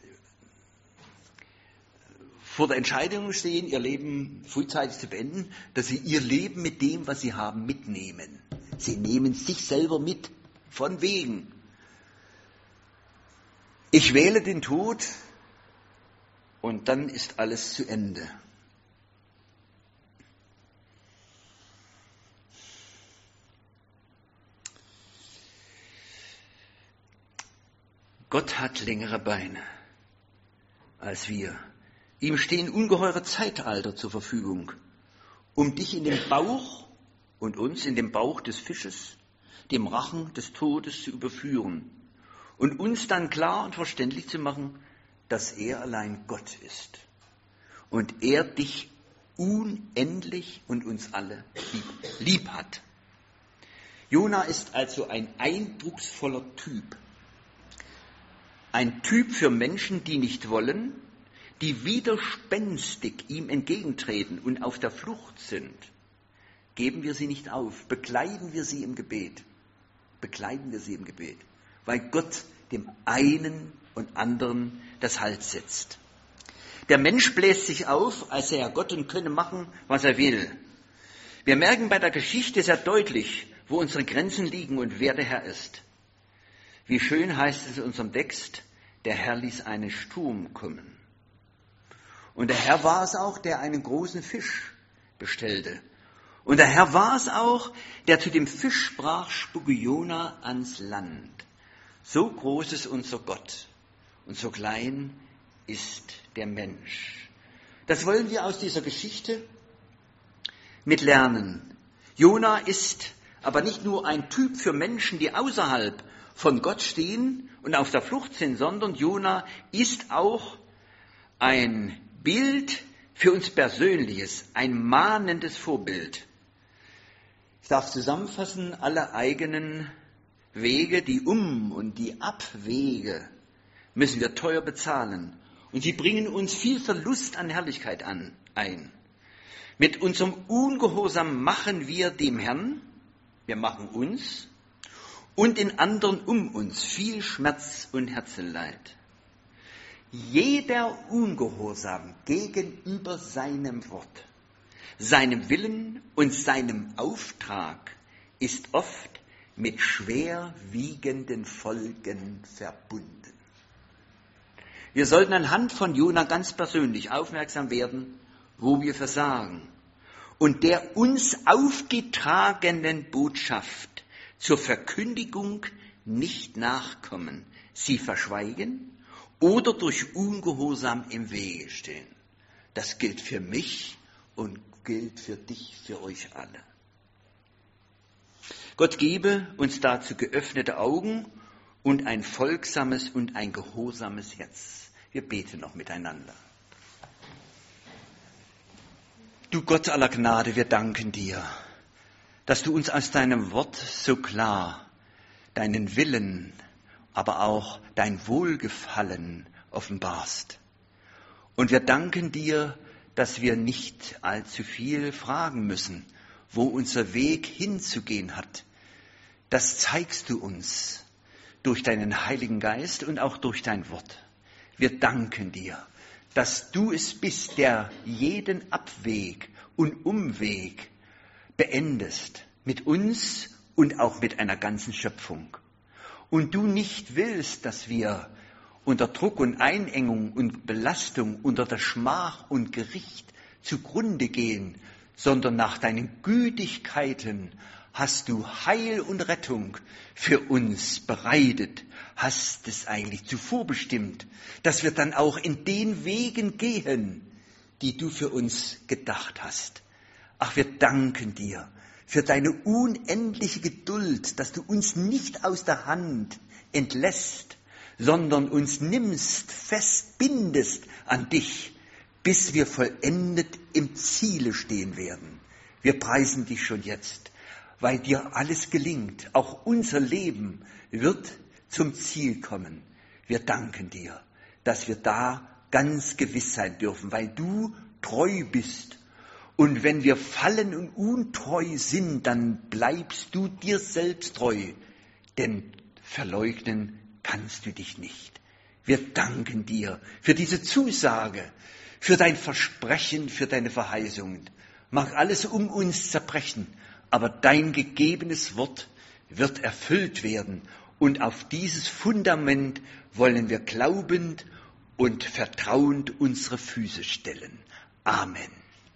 vor der Entscheidung stehen, ihr Leben frühzeitig zu beenden, dass sie ihr Leben mit dem, was sie haben, mitnehmen. Sie nehmen sich selber mit, von wegen. Ich wähle den Tod und dann ist alles zu Ende. Gott hat längere Beine als wir. Ihm stehen ungeheure Zeitalter zur Verfügung, um dich in den Bauch und uns in den Bauch des Fisches, dem Rachen des Todes zu überführen und uns dann klar und verständlich zu machen, dass er allein Gott ist und er dich unendlich und uns alle lieb, lieb hat. Jona ist also ein eindrucksvoller Typ. Ein Typ für Menschen, die nicht wollen, die widerspenstig ihm entgegentreten und auf der Flucht sind. Geben wir sie nicht auf, begleiten wir sie im Gebet. Begleiten wir sie im Gebet, weil Gott dem einen und anderen das Halt setzt. Der Mensch bläst sich auf, als sei er Gott und könne machen, was er will. Wir merken bei der Geschichte sehr deutlich, wo unsere Grenzen liegen und wer der Herr ist. Wie schön heißt es in unserem Text, der Herr ließ einen Sturm kommen. Und der Herr war es auch, der einen großen Fisch bestellte. Und der Herr war es auch, der zu dem Fisch sprach, spucke Jona ans Land. So groß ist unser Gott und so klein ist der Mensch. Das wollen wir aus dieser Geschichte mit lernen. Jona ist aber nicht nur ein Typ für Menschen, die außerhalb von Gott stehen und auf der Flucht sind, sondern Jona ist auch ein Bild für uns Persönliches, ein mahnendes Vorbild. Ich darf zusammenfassen, alle eigenen Wege, die Um- und die Abwege, müssen wir teuer bezahlen. Und sie bringen uns viel Verlust an Herrlichkeit an, ein. Mit unserem Ungehorsam machen wir dem Herrn, wir machen uns und den anderen um uns viel Schmerz und Herzenleid. Jeder Ungehorsam gegenüber seinem Wort, seinem Willen und seinem Auftrag ist oft mit schwerwiegenden Folgen verbunden. Wir sollten anhand von Jona ganz persönlich aufmerksam werden, wo wir versagen und der uns aufgetragenen Botschaft zur Verkündigung nicht nachkommen, sie verschweigen oder durch Ungehorsam im Wege stehen. Das gilt für mich und gilt für dich, für euch alle. Gott gebe uns dazu geöffnete Augen und ein folgsames und ein gehorsames Herz. Wir beten noch miteinander. Du Gott aller Gnade, wir danken dir, dass du uns aus deinem Wort so klar deinen Willen, aber auch dein Wohlgefallen offenbarst. Und wir danken dir, dass wir nicht allzu viel fragen müssen, wo unser Weg hinzugehen hat. Das zeigst du uns durch deinen Heiligen Geist und auch durch dein Wort. Wir danken dir, dass du es bist, der jeden Abweg und Umweg beendest, mit uns und auch mit einer ganzen Schöpfung. Und du nicht willst, dass wir unter Druck und Einengung und Belastung, unter der Schmach und Gericht zugrunde gehen, sondern nach deinen Gütigkeiten hast du Heil und Rettung für uns bereitet, hast es eigentlich zuvor bestimmt, dass wir dann auch in den Wegen gehen, die du für uns gedacht hast. Ach, wir danken dir für deine unendliche Geduld, dass du uns nicht aus der Hand entlässt, sondern uns nimmst, festbindest an dich, bis wir vollendet im Ziele stehen werden. Wir preisen dich schon jetzt, weil dir alles gelingt. Auch unser Leben wird zum Ziel kommen. Wir danken dir, dass wir da ganz gewiss sein dürfen, weil du treu bist. Und wenn wir fallen und untreu sind, dann bleibst du dir selbst treu, denn verleugnen kannst du dich nicht. Wir danken dir für diese Zusage, für dein Versprechen, für deine Verheißungen. Mag alles um uns zerbrechen, aber dein gegebenes Wort wird erfüllt werden. Und auf dieses Fundament wollen wir glaubend und vertrauend unsere Füße stellen. Amen.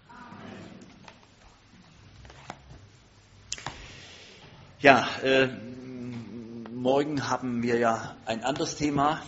Ja, äh, morgen haben wir ja ein anderes Thema.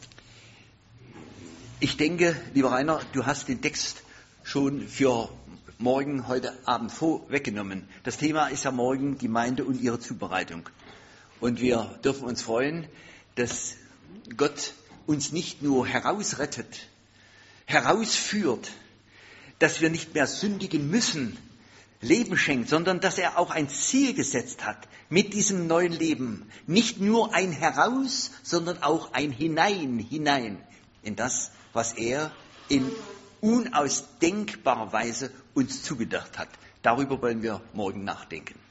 Ich denke, lieber Rainer, du hast den Text schon für morgen, heute Abend vorweggenommen. Das Thema ist ja morgen die Gemeinde und ihre Zubereitung. Und wir dürfen uns freuen, dass Gott uns nicht nur herausrettet, herausführt, dass wir nicht mehr sündigen müssen, Leben schenkt, sondern dass er auch ein Ziel gesetzt hat mit diesem neuen Leben. Nicht nur ein Heraus, sondern auch ein Hinein, hinein in das, was er in unausdenkbarer Weise uns zugedacht hat. Darüber wollen wir morgen nachdenken.